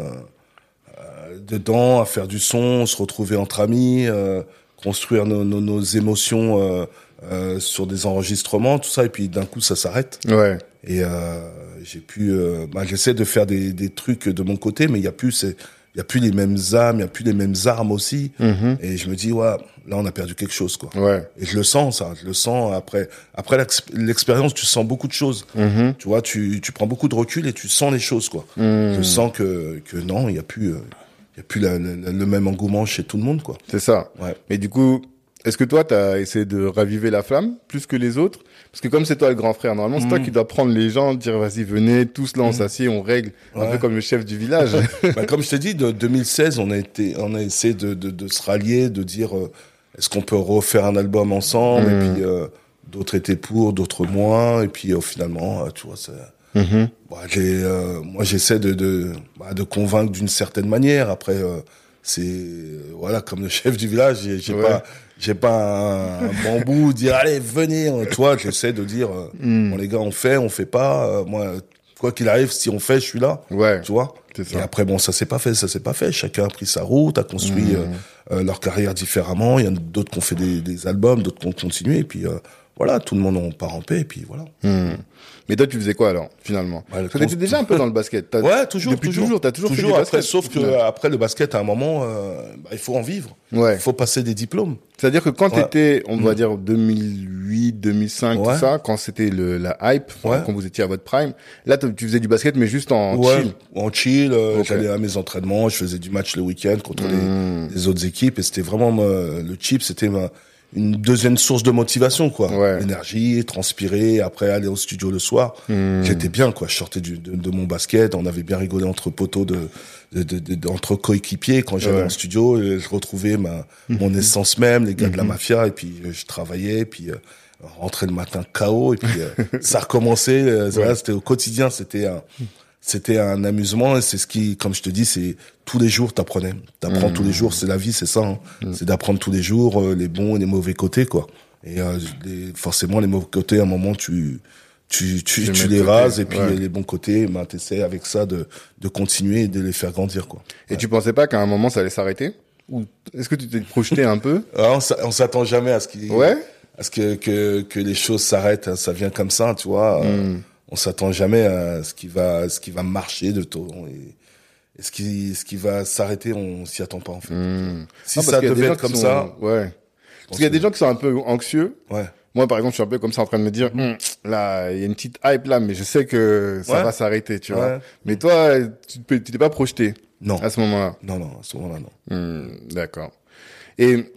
à faire du son, se retrouver entre amis, construire nos émotions sur des enregistrements, tout ça, et puis d'un coup ça s'arrête. Ouais. Et j'essaie de faire des trucs de mon côté, mais il y a plus les mêmes âmes, il y a plus les mêmes armes aussi. Et je me dis là on a perdu quelque chose, quoi. Ouais. Et je le sens après l'expérience, tu sens beaucoup de choses. Tu vois, tu prends beaucoup de recul et tu sens les choses, quoi. Je sens que non, il y a plus le même engouement chez tout le monde, quoi. C'est ça. Ouais. Mais du coup, est-ce que toi, t'as essayé de raviver la flamme plus que les autres? Parce que comme c'est toi le grand frère, normalement, c'est toi qui dois prendre les gens, dire vas-y, venez, tous là, on s'assied, on règle, un peu comme le chef du village. Comme je t'ai dit, de 2016, on a essayé de se rallier, de dire est-ce qu'on peut refaire un album ensemble, et puis d'autres étaient pour, d'autres moins, et puis finalement, tu vois, moi j'essaie de convaincre d'une certaine manière. Après comme le chef du village, j'ai pas un bambou dire allez venez, toi j'essaie de dire bon les gars on fait pas, moi quoi qu'il arrive si on fait je suis là, tu vois. Et après ça s'est pas fait, chacun a pris sa route, a construit leur carrière différemment. Il y en a d'autres qui ont fait des albums, d'autres qui ont continué, et puis voilà, tout le monde en part en paix, et puis voilà. Mais toi, tu faisais quoi alors, finalement? Parce que t'étais déjà un peu dans le basket. Ouais, toujours. Depuis toujours, t'as toujours fait du après, basket. sauf que après le basket, à un moment, il faut en vivre. Ouais. Il faut passer des diplômes. C'est-à-dire que quand t'étais, on va dire 2008, 2005, tout ça, quand c'était la hype, quand vous étiez à votre prime, là, tu faisais du basket, mais juste en chill. En chill, j'allais à mes entraînements, je faisais du match le week-end contre les autres équipes, et c'était vraiment le chip, c'était une deuxième source de motivation, quoi. Énergie, transpirer, après aller au studio le soir. J'étais bien, quoi. Je sortais de mon basket, on avait bien rigolé entre poteaux entre coéquipiers. Quand j'allais en studio, je retrouvais mon essence même, les gars de la mafia, et puis je travaillais, et puis rentrais le matin KO, et puis ça recommençait. C'était au quotidien, c'était un amusement, et c'est ce qui, comme je te dis, c'est tous les jours t'apprends tous les jours, c'est la vie, c'est ça, hein. C'est d'apprendre tous les jours les bons et les mauvais côtés, quoi. Et forcément les mauvais côtés, à un moment tu les rases, et puis les bons côtés, t'essaies avec ça de continuer et de les faire grandir, quoi. Et tu pensais pas qu'à un moment ça allait s'arrêter? Ou est-ce que tu t'es projeté un peu? On s'attend jamais à ce que les choses s'arrêtent, hein. Ça vient comme ça, tu vois. On s'attend jamais à ce qui va marcher de tout, et ce qui va s'arrêter, on s'y attend pas, en fait. Si ça devait être comme ça. Ouais. Parce qu'il y a des gens qui sont un peu anxieux. Ouais. Moi, par exemple, je suis un peu comme ça en train de me dire, là, il y a une petite hype là, mais je sais que ça va s'arrêter, tu vois. Mais toi, tu t'es pas projeté. Non. À ce moment-là. Non, à ce moment-là, non. D'accord. Et,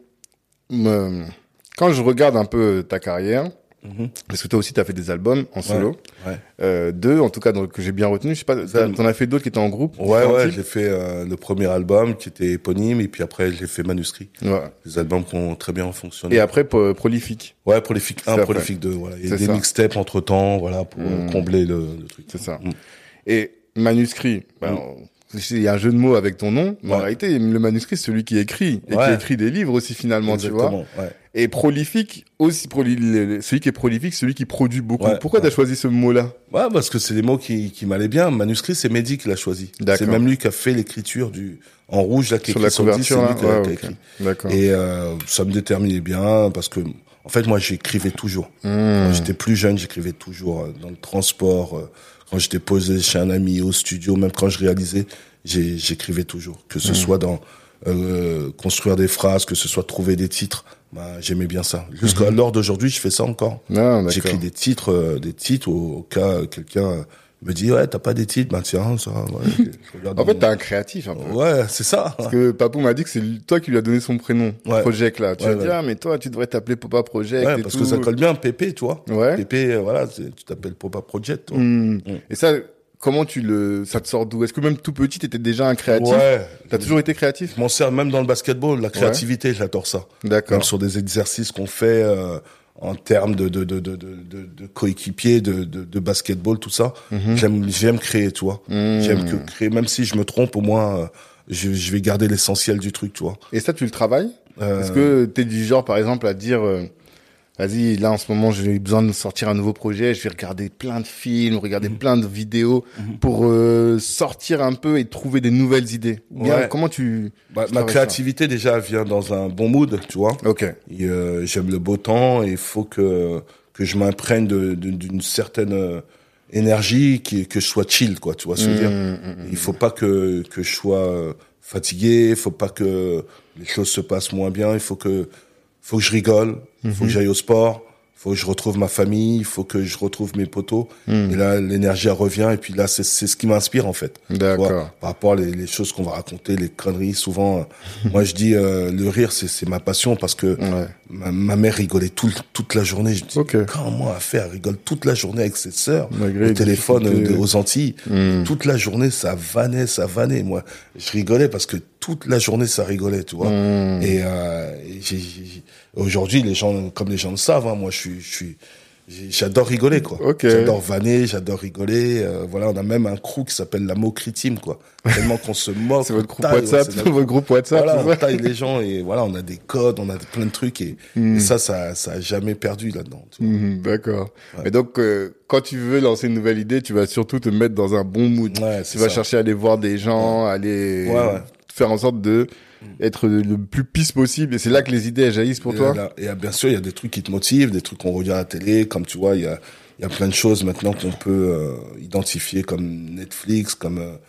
quand je regarde un peu ta carrière, parce que toi aussi t'as fait des albums en solo, deux en tout cas que j'ai bien retenu. Je sais pas, t'en as fait d'autres qui étaient en groupe? Ouais, j'ai fait le premier album qui était éponyme, et puis après j'ai fait Manuscrit. Des albums qui ont très bien fonctionné. Et après Prolifique. Ouais, Prolifique 1, Prolifique 2, voilà. Il y a des mixtapes entre temps, voilà, pour combler le truc. C'est ça. Et Manuscrit, il y a un jeu de mots avec ton nom, mais en Ouais. réalité, le manuscrit, c'est celui qui écrit. Et qui Ouais. écrit des livres aussi, finalement, Exactement, tu vois. ouais. Et prolifique, aussi, celui qui est prolifique, celui qui produit beaucoup. Ouais, Pourquoi ouais. t'as choisi ce mot-là? Ouais, parce que c'est des mots qui m'allaient bien. Manuscrit, c'est Mehdi qui l'a choisi. D'accord. C'est même lui qui a fait l'écriture en rouge, là, qui est Sur la écrit sur le disque, couverture, c'est lui là? qui a Ouais, ok. écrit. D'accord. Et ça me déterminait bien parce que, en fait, moi, j'écrivais toujours. Quand j'étais plus jeune, j'écrivais toujours dans le transport, quand j'étais posé chez un ami, au studio, même quand je réalisais, j'écrivais toujours. Que ce soit dans construire des phrases, que ce soit trouver des titres, bah, j'aimais bien ça. Jusqu'à l'heure d'aujourd'hui, je fais ça encore. Non, d'accord. J'écris des titres au cas quelqu'un me dit ouais, t'as pas des titres, bah tiens, ça. Ouais, je regarde En fait, dans t'es un créatif, un peu. mon- ouais, c'est ça. Parce que Papou m'a dit que c'est toi qui lui as donné son prénom. Ouais. Project, là. Tu Ouais, as dit, ouais. ah, mais toi, tu devrais t'appeler Papa Project Ouais, et parce tout. que ça colle bien, Pépé, tu vois. Ouais. Pépé, voilà, tu t'appelles Papa Project, toi. Et ça, comment ça te sort d'où? Est-ce que même tout petit, t'étais déjà un créatif? Ouais. T'as toujours été créatif? Je m'en sers même dans le basketball, la créativité, j'adore ça. D'accord. Même sur des exercices qu'on fait en termes de coéquipiers, de basketball, tout ça. J'aime créer, tu vois. J'aime créer, même si je me trompe, au moins, je vais garder l'essentiel du truc, tu vois. Et ça, tu le travailles? Est-ce que t'es du genre, par exemple, à dire, vas-y, là, en ce moment, j'ai besoin de sortir un nouveau projet, je vais regarder plein de films, regarder plein de vidéos pour sortir un peu et trouver des nouvelles idées? Ou bien, Ouais. comment tu Ma travailles ça? créativité, déjà, vient dans un bon mood, tu vois. Ok. Et, j'aime le beau temps et il faut que je m'imprègne d'une certaine énergie que je sois chill, quoi, tu vois ce que je veux dire. Il faut pas que je sois fatigué, il faut pas que les choses se passent moins bien, il faut que je rigole, il faut que j'aille au sport, il faut que je retrouve ma famille, il faut que je retrouve mes potos. Et là, l'énergie elle revient et puis là, c'est ce qui m'inspire en fait. Tu D'accord. vois, par rapport à les choses qu'on va raconter, les conneries, souvent, moi je dis le rire, c'est ma passion parce que Ouais. ma mère rigolait toute la journée. Je me dis, Ok. comment elle fait? Elle rigole toute la journée avec ses sœurs, Malgré au les téléphone difficultés. aux Antilles. Toute la journée, ça vannait. Moi, je rigolais parce que toute la journée, ça rigolait, tu vois. Et aujourd'hui, comme les gens le savent, hein, moi, j'adore rigoler, quoi. Ok. J'adore vanner, j'adore rigoler. Voilà, on a même un crew qui s'appelle la Mocriteam, quoi. Tellement qu'on se moque. C'est votre on groupe taille, ouais, WhatsApp, c'est notre- votre groupe WhatsApp, Voilà, c'est on ça? taille les gens et voilà, on a des codes, on a plein de trucs et ça a jamais perdu là-dedans. Tu vois. D'accord. Mais donc, quand tu veux lancer une nouvelle idée, tu vas surtout te mettre dans un bon mood. Ouais, Tu c'est vas ça. chercher à aller voir des gens, aller Ouais. faire en sorte de être le plus pisse possible. Et c'est là que les idées elles jaillissent pour toi. Et bien sûr, il y a des trucs qui te motivent, des trucs qu'on regarde à la télé, comme tu vois, il y a plein de choses maintenant qu'on peut identifier comme Netflix, comme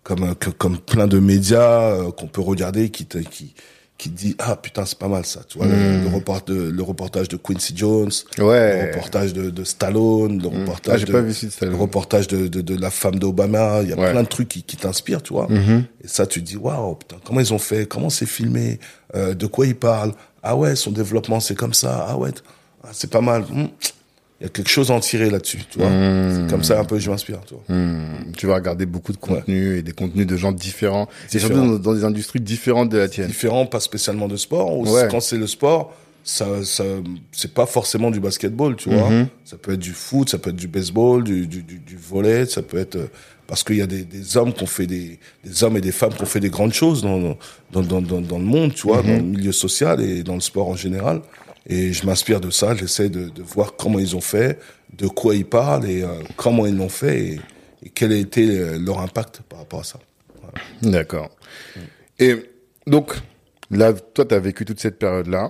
plein de médias qu'on peut regarder qui te dit ah putain c'est pas mal ça, tu vois le reportage de Quincy Jones, Ouais. le reportage de Stallone, le reportage Ah, j'ai pas vu celui de Stallone. le reportage de la femme d'Obama, il y a Ouais. plein de trucs qui t'inspirent, tu vois. Et ça tu te dis waouh putain comment ils ont fait, comment c'est filmé, de quoi ils parlent, ah ouais son développement c'est comme ça, ah ouais c'est pas mal. Il y a quelque chose à en tirer là-dessus, tu vois. C'est comme ça un peu je m'inspire, tu vois. Tu vas regarder beaucoup de contenus et des contenus de gens différents. Et Différents. surtout dans des industries différentes de la tienne. Différent, pas spécialement de sport. Ou Ouais. Quand c'est le sport, ça, c'est pas forcément du basketball, tu vois. Ça peut être du foot, ça peut être du baseball, du volley, ça peut être parce qu'il y a des hommes qui ont fait des hommes et des femmes qui ont fait des grandes choses dans le monde, tu vois, dans le milieu social et dans le sport en général. Et je m'inspire de ça. J'essaie de voir comment ils ont fait, de quoi ils parlent et comment ils l'ont fait et quel a été leur impact par rapport à ça. Voilà. D'accord. Et donc, là, toi, tu as vécu toute cette période-là.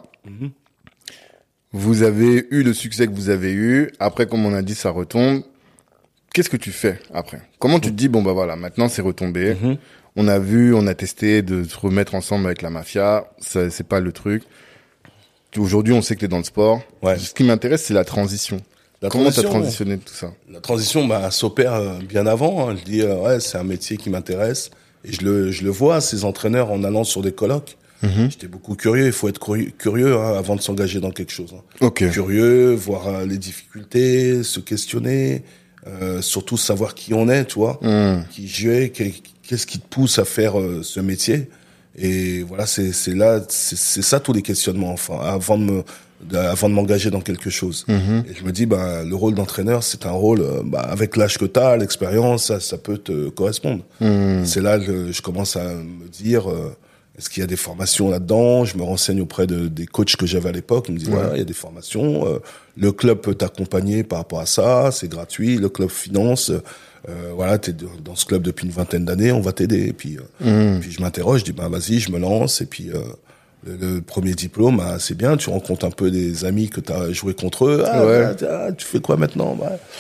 Vous avez eu le succès que vous avez eu. Après, comme on a dit, ça retombe. Qu'est-ce que tu fais après? Comment tu te dis, bon, bah voilà, maintenant c'est retombé. On a vu, on a testé de se remettre ensemble avec la mafia. Ça, c'est pas le truc. Aujourd'hui, on sait que tu es dans le sport. Ouais. Ce qui m'intéresse, c'est la transition. La Comment t'as transition, transitionné de tout ça? La transition s'opère bien avant. Hein. Je dis ouais, c'est un métier qui m'intéresse et je le vois ces entraîneurs en allant sur des colloques. J'étais beaucoup curieux. Il faut être curieux hein, avant de s'engager dans quelque chose. Hein. Ok. Curieux, voir les difficultés, se questionner, surtout savoir qui on est, tu vois, qui j'ai, qu'est-ce qui te pousse à faire ce métier. Et voilà, c'est ça tous les questionnements. Enfin, avant avant de m'engager dans quelque chose. Et je me dis, le rôle d'entraîneur, c'est un rôle, avec l'âge que t'as, l'expérience, ça peut te correspondre. C'est là que je commence à me dire, est-ce qu'il y a des formations là-dedans? Je me renseigne auprès des coachs que j'avais à l'époque. Ils me disent, il y a des formations. Le club peut t'accompagner par rapport à ça. C'est gratuit. Le club finance. T'es dans ce club depuis une vingtaine d'années. On va t'aider. Et puis, puis je m'interroge. Je dis, vas-y, je me lance. Et puis, le premier diplôme, c'est bien. Tu rencontres un peu des amis que tu as joué contre eux. Tu fais quoi maintenant?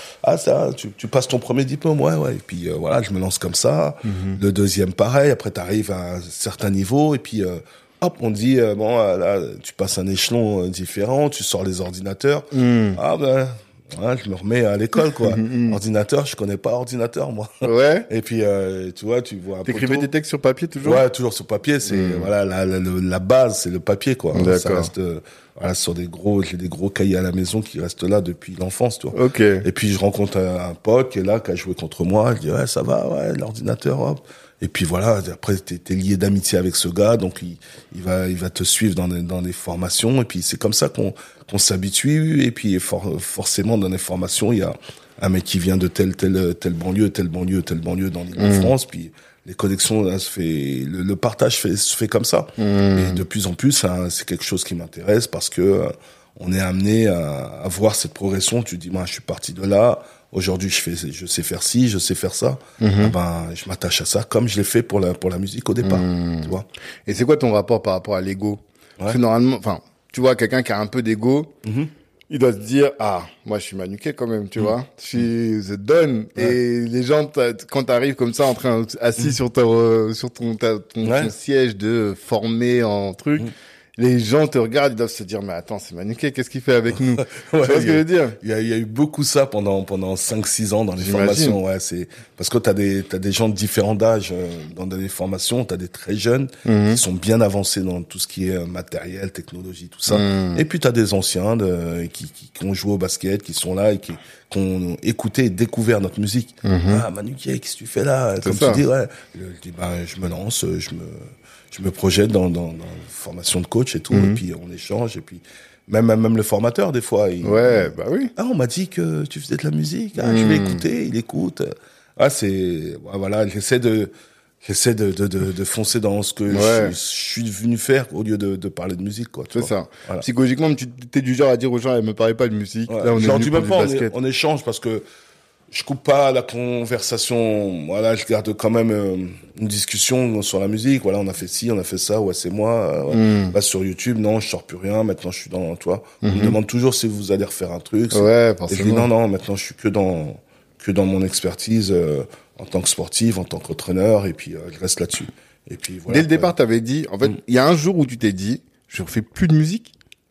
Tu passes ton premier diplôme, Et puis je me lance comme ça. Le deuxième, pareil. Après, tu arrives à un certain niveau et puis hop, on dit là, tu passes un échelon différent. Tu sors les ordinateurs. Je me remets à l'école, quoi. Ordinateur, je connais pas ordinateur, moi. Ouais. Et puis, tu vois un T'écrivais des textes sur papier, toujours? Ouais, toujours sur papier. C'est, la base, c'est le papier, quoi. D'accord. Ça reste, j'ai des gros cahiers à la maison qui restent là depuis l'enfance, tu vois. Ok. Et puis, je rencontre un pote qui est là, qui a joué contre moi. Je dis, ça va, l'ordinateur, hop. Et puis après t'es lié d'amitié avec ce gars, donc il va te suivre dans des formations, et puis c'est comme ça qu'on s'habitue. Et puis forcément dans les formations, il y a un mec qui vient de telle banlieue dans l'Île-de-France, puis les connexions là, le partage se fait comme ça. Et de plus en plus, c'est quelque chose qui m'intéresse parce que on est amené à voir cette progression. Tu dis, moi je suis parti de là. Aujourd'hui, je sais faire ci, je sais faire ça. Je m'attache à ça comme je l'ai fait pour la musique au départ. Tu vois. Et c'est quoi ton rapport par rapport à l'ego? Parce que normalement, tu vois, quelqu'un qui a un peu d'ego, il doit se dire, moi, je suis manuqué quand même, tu vois. Je suis the done. Et les gens, quand t'arrives comme ça, assis sur ton siège de formé en truc, les gens te regardent, ils doivent se dire, mais attends, c'est Manuquet, qu'est-ce qu'il fait avec nous? Tu vois ce que je veux dire? Il y a eu beaucoup ça pendant 5-6 ans dans les formations. Ouais, c'est parce que t'as des gens de différents d'âge dans les formations. T'as des très jeunes qui sont bien avancés dans tout ce qui est matériel, technologie, tout ça. Et puis t'as des anciens qui ont joué au basket, qui sont là et qui ont écouté et découvert notre musique. Manuquet, qu'est-ce que tu fais là? Comme tu dis, je dis, je me lance, je me projette dans formation de coach et tout, et puis on échange, et puis même le formateur des fois. On m'a dit que tu faisais de la musique. Je vais écouter, il écoute. J'essaie de foncer dans ce que je suis venu faire au lieu de parler de musique, quoi. C'est ça. Voilà. Psychologiquement, tu t'es du genre à dire aux gens, me parlez pas de musique. Ouais. Là, on est venu dis pour même du pas, basket. on échange parce que je coupe pas la conversation. Je garde quand même une discussion sur la musique. On a fait ci, on a fait ça. C'est moi. Là, sur YouTube, non, je sors plus rien. Maintenant, je suis dans, toi. On me demande toujours si vous allez refaire un truc. Ouais, forcément. Et je dis non. Maintenant, je suis que dans mon expertise en tant que sportif, en tant qu'entraîneur. Et puis, je reste là-dessus. Et puis Dès le départ, t'avais dit. En fait, il y a un jour où tu t'es dit, je refais plus de musique.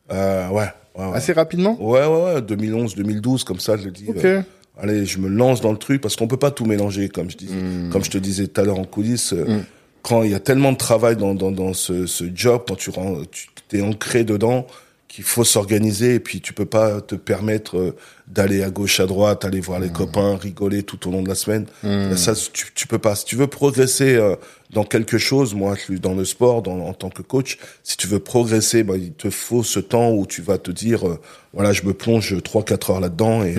Assez rapidement. 2011, 2012, comme ça, je le dis. Ok. Allez, je me lance dans le truc parce qu'on peut pas tout mélanger, comme je te disais tout à l'heure en coulisses. Quand il y a tellement de travail dans ce job, quand tu t'es ancré dedans, qu'il faut s'organiser et puis tu peux pas te permettre d'aller à gauche, à droite, aller voir les copains, rigoler tout au long de la semaine. Ça, tu peux pas. Si tu veux progresser dans quelque chose, moi, je suis dans le sport, en tant que coach. Si tu veux progresser, il te faut ce temps où tu vas te dire, je me plonge 3-4 heures là-dedans et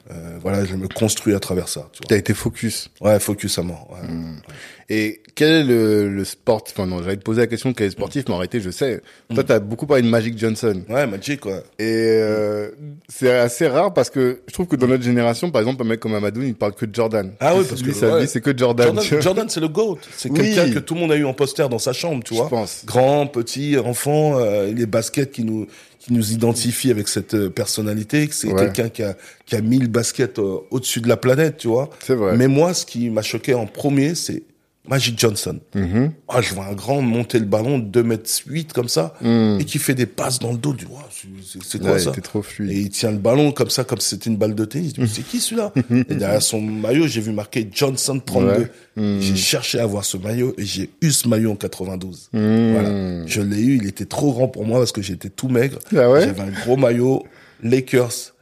je me construis à travers ça. Tu vois. T'as été focus. Ouais, focus à mort. Ouais. Et quel est le sport? Enfin non, j'allais te poser la question de quel est le sportif, mais en réalité, je sais. Toi, t'as beaucoup parlé de Magic Johnson. Ouais, Magic, ouais. Et c'est assez rare parce que je trouve que dans notre génération, par exemple, un mec comme Amadou, il parle que de Jordan. Ah oui, parce que sa vie, c'est que Jordan. Jordan, c'est le GOAT. C'est quelqu'un que tout le monde a eu en poster dans sa chambre, tu vois. Je pense. Grand, petit, enfant, les baskets qui nous identifient avec cette personnalité. C'est quelqu'un qui a 1000 baskets au-dessus de la planète, tu vois. C'est vrai. Mais moi, ce qui m'a choqué en premier, c'est Magic Johnson. Je vois un grand monter le ballon de 2,8 m comme ça, et qui fait des passes dans le dos. Du c'est quoi ça? Il était trop fluide. Et il tient le ballon comme ça, comme si c'était une balle de tennis. Je dis, c'est qui celui-là? Et derrière son maillot, j'ai vu marqué Johnson 32. J'ai cherché à voir ce maillot et j'ai eu ce maillot en 92. Voilà. Je l'ai eu, il était trop grand pour moi parce que j'étais tout maigre. J'avais un gros maillot, Lakers,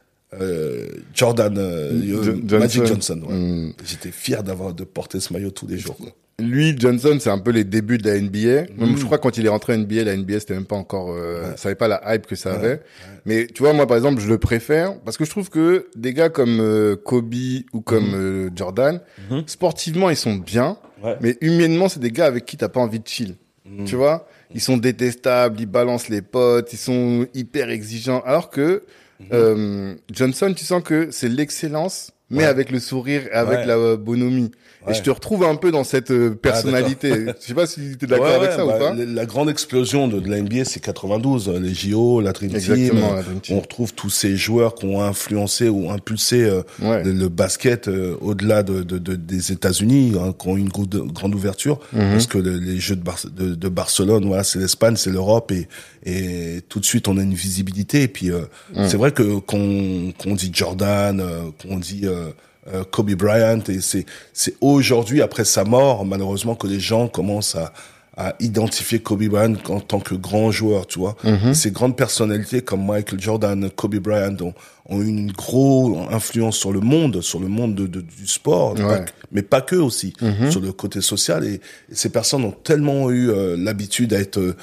Jordan, Magic Johnson. J'étais fier de porter ce maillot tous les jours, quoi. lui, Johnson, c'est un peu les débuts de la NBA. Même, je crois, quand il est rentré en NBA, la NBA, c'était même pas encore, ça avait pas la hype que ça avait. Mais, tu vois, moi, par exemple, je le préfère parce que je trouve que des gars comme Kobe ou comme Jordan, sportivement, ils sont bien. Mais humainement, c'est des gars avec qui t'as pas envie de chill. Tu vois? Ils sont détestables, ils balancent les potes, ils sont hyper exigeants. Alors que, Johnson, tu sens que c'est l'excellence, mais avec le sourire et avec la bonhomie. Et je te retrouve un peu dans cette personnalité. Je sais pas si tu es d'accord avec ça ou pas. La grande explosion de la NBA, c'est 92, les JO, la Dream Team. On retrouve tous ces joueurs qui ont influencé ou impulsé le basket au-delà des États-Unis, hein, qui ont une grande ouverture, parce que les Jeux de Barcelone, voilà, c'est l'Espagne, c'est l'Europe, et tout de suite on a une visibilité. Et puis c'est vrai que qu'on dit Jordan, qu'on dit Kobe Bryant, et c'est aujourd'hui, après sa mort, malheureusement, que les gens commencent à identifier Kobe Bryant en tant que grand joueur, tu vois. Ces grandes personnalités comme Michael Jordan, Kobe Bryant ont eu une grosse influence sur le monde du sport, mais pas que aussi, sur le côté social, et ces personnes ont tellement eu l'habitude à être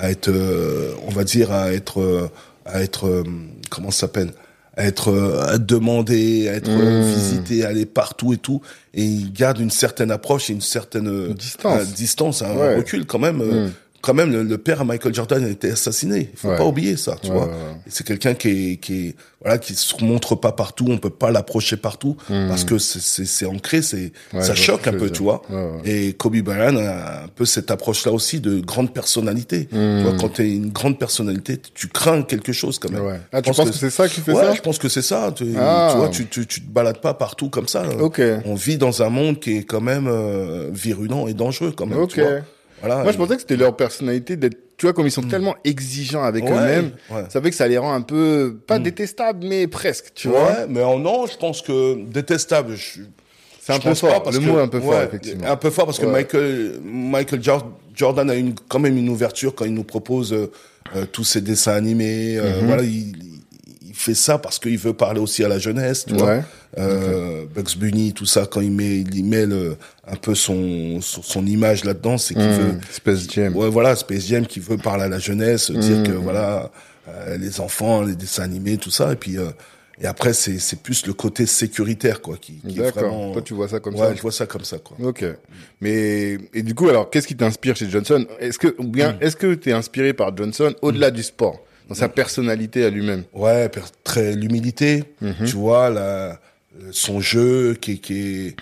on va dire, à être comment ça s'appelle, à demander, à être visité, à aller partout et tout, et il garde une certaine approche et une certaine distance, un recul quand même. Quand même, le père à Michael Jordan a été assassiné. Il faut pas oublier ça, tu vois. Et c'est quelqu'un qui se montre pas partout, on peut pas l'approcher partout, parce que c'est ancré, ça choque un peu, tu vois. Et Kobe Bryant a un peu cette approche-là aussi de grande personnalité. Tu vois, quand t'es une grande personnalité, tu crains quelque chose quand même. Ah, tu penses que c'est ça qui fait ça? Ouais, je pense que c'est ça. Tu vois, tu te balades pas partout comme ça. On vit dans un monde qui est quand même virulent et dangereux quand même, tu vois. Voilà, moi, je pensais que c'était leur personnalité d'être, tu vois, comme ils sont tellement exigeants avec eux-mêmes, ça fait que ça les rend un peu, pas détestables, mais presque, tu vois. Ouais, mais non, je pense que détestable, c'est un peu fort, le mot est un peu fort, effectivement. Un peu fort parce que Michael Jordan a quand même une ouverture quand il nous propose tous ses dessins animés, voilà, il fait ça parce qu'il veut parler aussi à la jeunesse, tu vois. Bugs Bunny, tout ça, quand il met un peu son image là-dedans, c'est qu'il veut Space Jam. Ouais, voilà, Space Jam, qui veut parler à la jeunesse, dire que voilà, les enfants, les dessins animés, tout ça, et puis et après c'est plus le côté sécuritaire, quoi, qui est vraiment. Toi, tu vois ça comme ça. Ouais, je vois ça comme ça, quoi. Ok. Mais et du coup, alors, qu'est-ce qui t'inspire chez Johnson? Est-ce que t'es inspiré par Johnson au-delà du sport, dans sa personnalité à lui-même? Ouais, très l'humilité, tu vois, son jeu qui est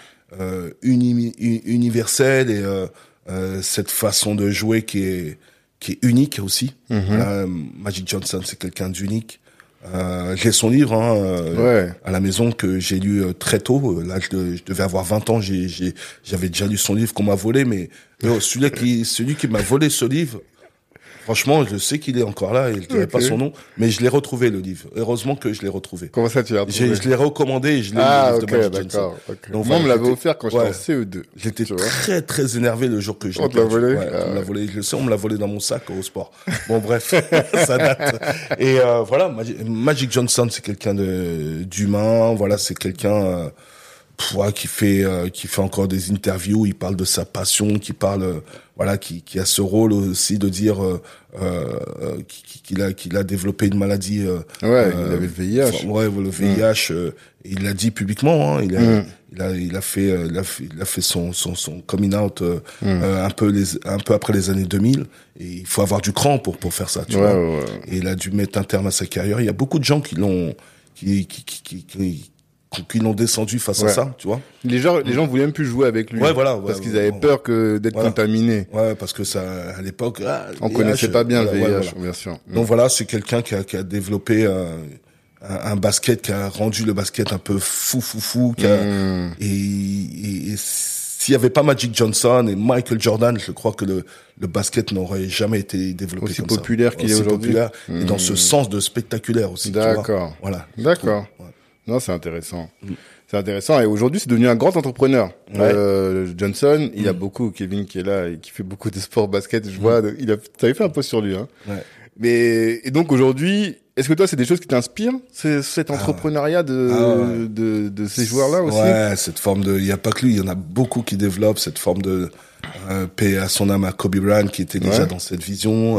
universel, et cette façon de jouer qui est unique aussi. Voilà, Magic Johnson, c'est quelqu'un d'unique. J'ai son livre à la maison que j'ai lu très tôt. Là, je devais avoir 20 ans. J'avais déjà lu son livre qu'on m'a volé, mais celui qui m'a volé ce livre, franchement, je sais qu'il est encore là, et je dirais pas son nom, mais je l'ai retrouvé, le livre. Heureusement que je l'ai retrouvé. Comment ça, tu l'as retrouvé? Je l'ai recommandé, et je l'ai lu, de Magic Johnson. Donc, moi, on me l'avait offert quand j'étais en CE2. J'étais très, très énervé le jour que je l'ai perdu. On te l'a volé? On me l'a volé. Je le sais, on me l'a volé dans mon sac au sport. Bon, bref, ça date. Et voilà, Magic Johnson, c'est quelqu'un d'humain. Voilà, c'est quelqu'un qui fait encore des interviews, il parle de sa passion, qui a ce rôle aussi de dire qu'il a développé une maladie. Il avait le VIH. Le VIH. Il l'a dit publiquement. Il a fait son coming out un peu après les années 2000. Et il faut avoir du cran pour faire ça, tu vois. Et il a dû mettre un terme à sa carrière. Il y a beaucoup de gens qui l'ont descendu face à ça, tu vois. Les gens voulaient même plus jouer avec lui. Parce qu'ils avaient peur d'être contaminés. Ouais, parce que ça, à l'époque, on connaissait pas bien le VIH, bien sûr. Donc voilà, c'est quelqu'un qui a développé un basket, qui a rendu le basket un peu fou, et s'il y avait pas Magic Johnson et Michael Jordan, je crois que le basket n'aurait jamais été développé aussi comme populaire ça. Qu'il est aujourd'hui. Populaire, et dans ce sens de spectaculaire aussi. D'accord. Voilà. D'accord. Non, c'est intéressant. C'est intéressant. Et aujourd'hui, c'est devenu un grand entrepreneur. Johnson, il y a beaucoup, Kevin qui est là et qui fait beaucoup de sport basket. Je vois, t'avais fait un post sur lui, hein. Ouais. Mais, et donc aujourd'hui, est-ce que toi, c'est des choses qui t'inspirent, cet entrepreneuriat de ces joueurs-là aussi? Ouais, cette forme de, il y a pas que lui, il y en a beaucoup qui développent cette forme de, paix à son âme à Kobe Bryant qui était déjà dans cette vision,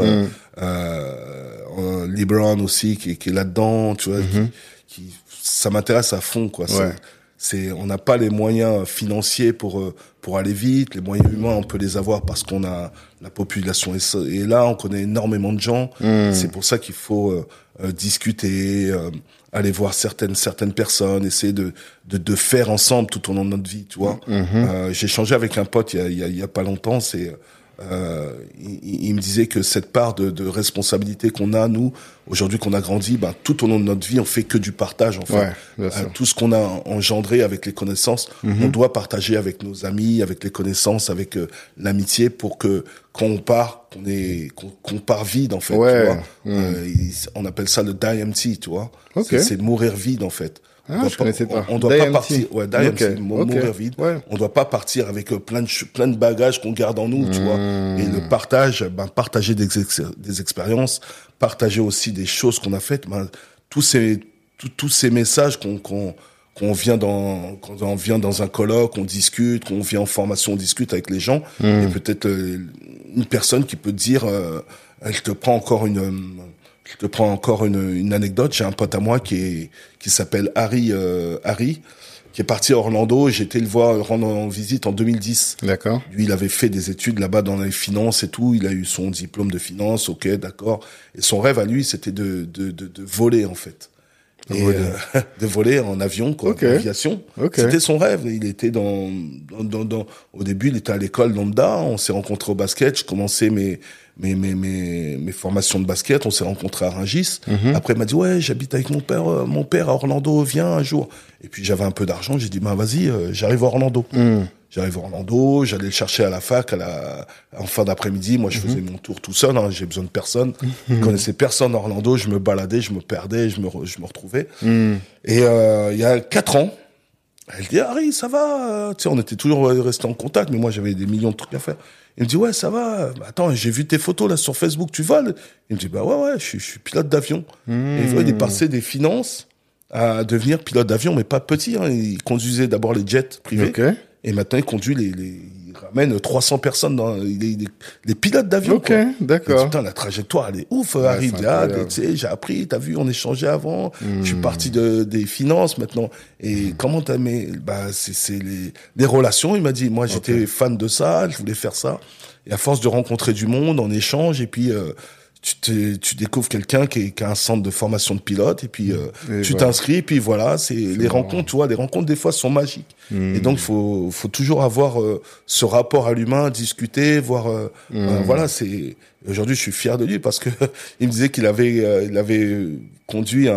LeBron aussi qui est là-dedans, tu vois, ça m'intéresse à fond, quoi. On n'a pas les moyens financiers pour aller vite. Les moyens humains, on peut les avoir parce qu'on a, la population est là, on connaît énormément de gens. C'est pour ça qu'il faut discuter, aller voir certaines personnes, essayer de faire ensemble tout au long de notre vie, tu vois. J'ai échangé avec un pote il y a pas longtemps, il me disait que cette part de responsabilité qu'on a, nous, aujourd'hui qu'on a grandi, tout au long de notre vie, on fait que du partage, en fait. Tout ce qu'on a engendré avec les connaissances, on doit partager avec nos amis, avec les connaissances, avec l'amitié pour que quand on part, qu'on part vide, en fait, tu vois. On appelle ça le die empty, tu vois. C'est mourir vide, en fait. Je connaissais pas. On doit pas partir. Ouais, derrière, c'est mourir vide. On doit pas partir avec plein de bagages qu'on garde en nous, tu vois. Et le partage, partager des expériences, partager aussi des choses qu'on a faites, tous ces messages quand on vient dans un colloque, on discute, quand on vient en formation, on discute avec les gens, et peut-être une personne qui peut te dire, je te prends encore une anecdote. J'ai un pote à moi qui s'appelle Harry, qui est parti à Orlando. J'ai été le voir, rendre en visite en 2010. D'accord. Lui, il avait fait des études là-bas dans les finances et tout. Il a eu son diplôme de finance. Ok, d'accord. Et son rêve à lui, c'était de voler, en fait. De voler en avion, quoi, en aviation. C'était son rêve. Il était au début, il était à l'école lambda. On s'est rencontrés au basket. Je commençais mes formations de basket. On s'est rencontrés à Rungis. Après, il m'a dit, ouais, j'habite avec mon père à Orlando. Viens un jour. Et puis, j'avais un peu d'argent. J'ai dit, vas-y, j'arrive à Orlando. J'arrive à Orlando, j'allais le chercher à la fac en fin d'après-midi. Moi, je faisais mon tour tout seul, hein, j'ai besoin de personne. Je connaissais personne à Orlando, je me baladais, je me perdais, je me retrouvais. Et il y a 4 ans, elle dit, Harry, ça va? Tu sais, on était toujours restés en contact, mais moi, j'avais des millions de trucs à faire. Il me dit, ouais, ça va. Attends, j'ai vu tes photos là sur Facebook, tu voles? Il me dit, ouais, je suis pilote d'avion. Et il est passé des finances à devenir pilote d'avion, mais pas petit. Hein. Il conduisait d'abord les jets privés. Et maintenant, il conduit il ramène 300 personnes les pilotes d'avion. D'accord. Putain, la trajectoire, elle est ouf, Harry. Tu sais, j'ai appris, t'as vu, on échangeait avant. Je suis parti des finances maintenant. Et comment c'est les relations. Il m'a dit, moi, j'étais fan de ça, je voulais faire ça. Et à force de rencontrer du monde, on échange, et puis, tu découvres quelqu'un qui a un centre de formation de pilote, et puis tu t'inscris, et puis voilà, c'est les rencontres, tu vois, les rencontres des fois sont magiques. Et donc faut toujours avoir ce rapport à l'humain, discuter, voir voilà, aujourd'hui je suis fier de lui parce que il me disait qu'il avait conduit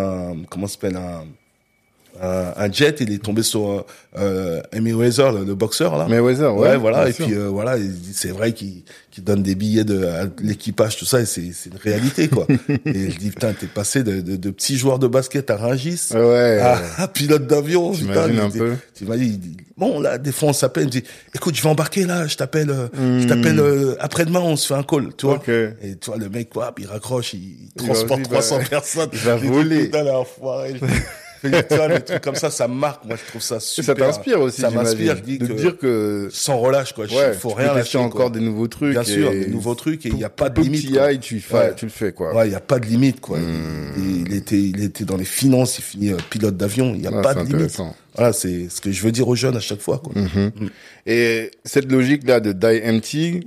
un jet, il est tombé sur Mayweather, le boxeur là. Mayweather, voilà. Et puis voilà, c'est vrai qu'il donne des billets à l'équipage, tout ça, et c'est une réalité quoi. Et je dis putain, t'es passé de petits joueurs de basket à Rungis, à pilote d'avion. T'imagines un peu. Bon là, des fois on s'appelle, il me dit, écoute, je vais embarquer là, je t'appelle après-demain, on se fait un call, tu vois. Et tu vois le mec quoi, il raccroche, il transporte 300 personnes. Il va voler. Tu vois, les trucs comme ça me marque. Moi, je trouve ça super. Et ça t'inspire aussi, ça m'inspire de dire que sans relâche, quoi. Faut rien lâcher. Encore des nouveaux trucs. Bien sûr, des nouveaux trucs, et il y a pas de limite. Tu le fais, quoi. Ouais, il y a pas de limite, quoi. Il était dans les finances, il finit pilote d'avion. Il y a pas de limite. Voilà, c'est ce que je veux dire aux jeunes à chaque fois, quoi. Et cette logique-là de die empty,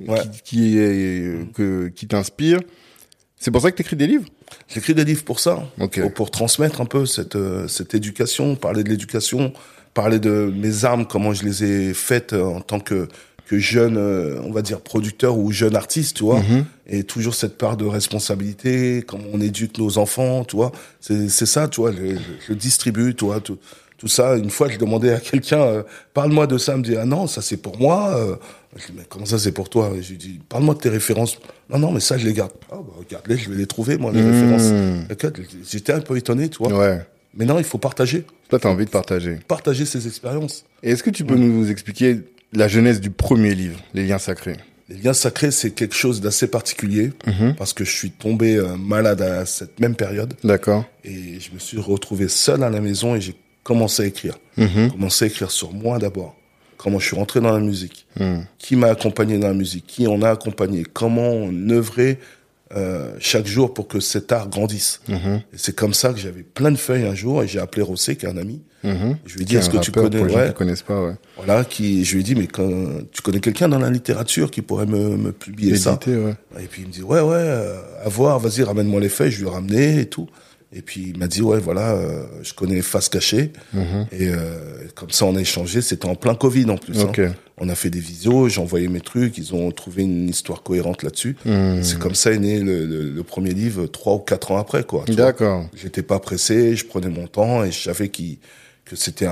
qui t'inspire, c'est pour ça que t'écris des livres? J'écris des livres pour ça, pour transmettre un peu cette éducation, parler de l'éducation, parler de mes armes, comment je les ai faites en tant que jeune, on va dire producteur ou jeune artiste, tu vois, et toujours cette part de responsabilité, comment on éduque nos enfants, tu vois, c'est ça, tu vois, je distribue, tu vois, tout ça. Une fois, je demandais à quelqu'un, parle-moi de ça, il me dit, ah non, ça c'est pour moi. Je dis, mais comment ça c'est pour toi? Je lui dis, parle-moi de tes références. Non, mais ça je les garde. Ah bah regarde-les, je vais les trouver, moi, les références. J'étais un peu étonné, tu vois. Mais non, il faut partager. Toi, t'as envie de partager. Partager ses expériences. Et est-ce que tu peux nous expliquer la genèse du premier livre, Les Liens Sacrés? Les liens sacrés, c'est quelque chose d'assez particulier parce que je suis tombé malade à cette même période. D'accord. Et je me suis retrouvé seul à la maison et j'ai commencé à écrire. Commencé à écrire sur moi d'abord. Comment je suis rentré dans la musique. Qui m'a accompagné dans la musique. Qui on a accompagné. Comment on œuvrait chaque jour pour que cet art grandisse. Et c'est comme ça que j'avais plein de feuilles un jour et j'ai appelé Rossé, qui est un ami. Je lui ai dit, est-ce que tu connais... Pour les gens qui connaissent pas, ouais. Voilà, je lui ai dit, mais tu connais quelqu'un dans la littérature qui pourrait me publier ça? Ouais. Et puis il me dit, ouais, à voir, vas-y, ramène-moi les feuilles, je lui ai ramené et tout. Et puis il m'a dit, ouais, voilà, je connais Face Cachée. Et comme ça, on a échangé, c'était en plein Covid en plus. Okay. On a fait des visios, j'ai envoyé mes trucs, ils ont trouvé une histoire cohérente là-dessus. C'est comme ça est né le premier livre 3 ou 4 ans après, quoi. D'accord. J'étais pas pressé, je prenais mon temps et je savais que c'était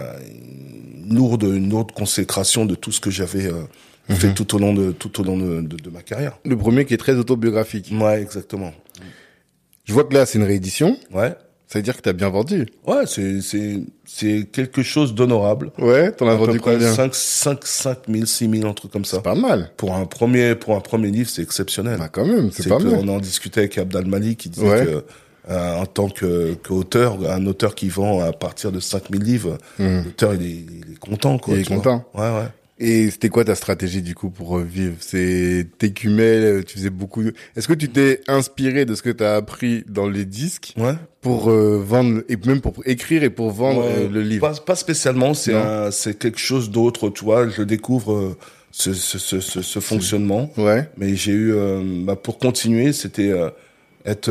une lourde consécration de tout ce que j'avais fait tout au long de ma carrière. Le premier qui est très autobiographique. Ouais, exactement. Je vois que là, c'est une réédition. Ouais. Ça veut dire que t'as bien vendu. Ouais, c'est quelque chose d'honorable. Ouais, t'en as vendu combien? 5 000, 6 000, un truc comme ça. C'est pas mal. Pour un premier livre, c'est exceptionnel. Bah, quand même, c'est pas mal. On en discutait avec Abdal Malik, qui disait que, en tant qu'auteur, un auteur qui vend à partir de 5 000 livres, l'auteur, il est content, quoi. Il est content. Ouais. Et c'était quoi ta stratégie, du coup, pour vivre? T'écumais, tu faisais beaucoup Est-ce que tu t'es inspiré de ce que t'as appris dans les disques? Ouais. Pour vendre, et même pour écrire et pour vendre le livre? Pas spécialement, c'est quelque chose d'autre, tu vois. Je découvre ce fonctionnement. Ouais. Mais j'ai eu, pour continuer, c'était être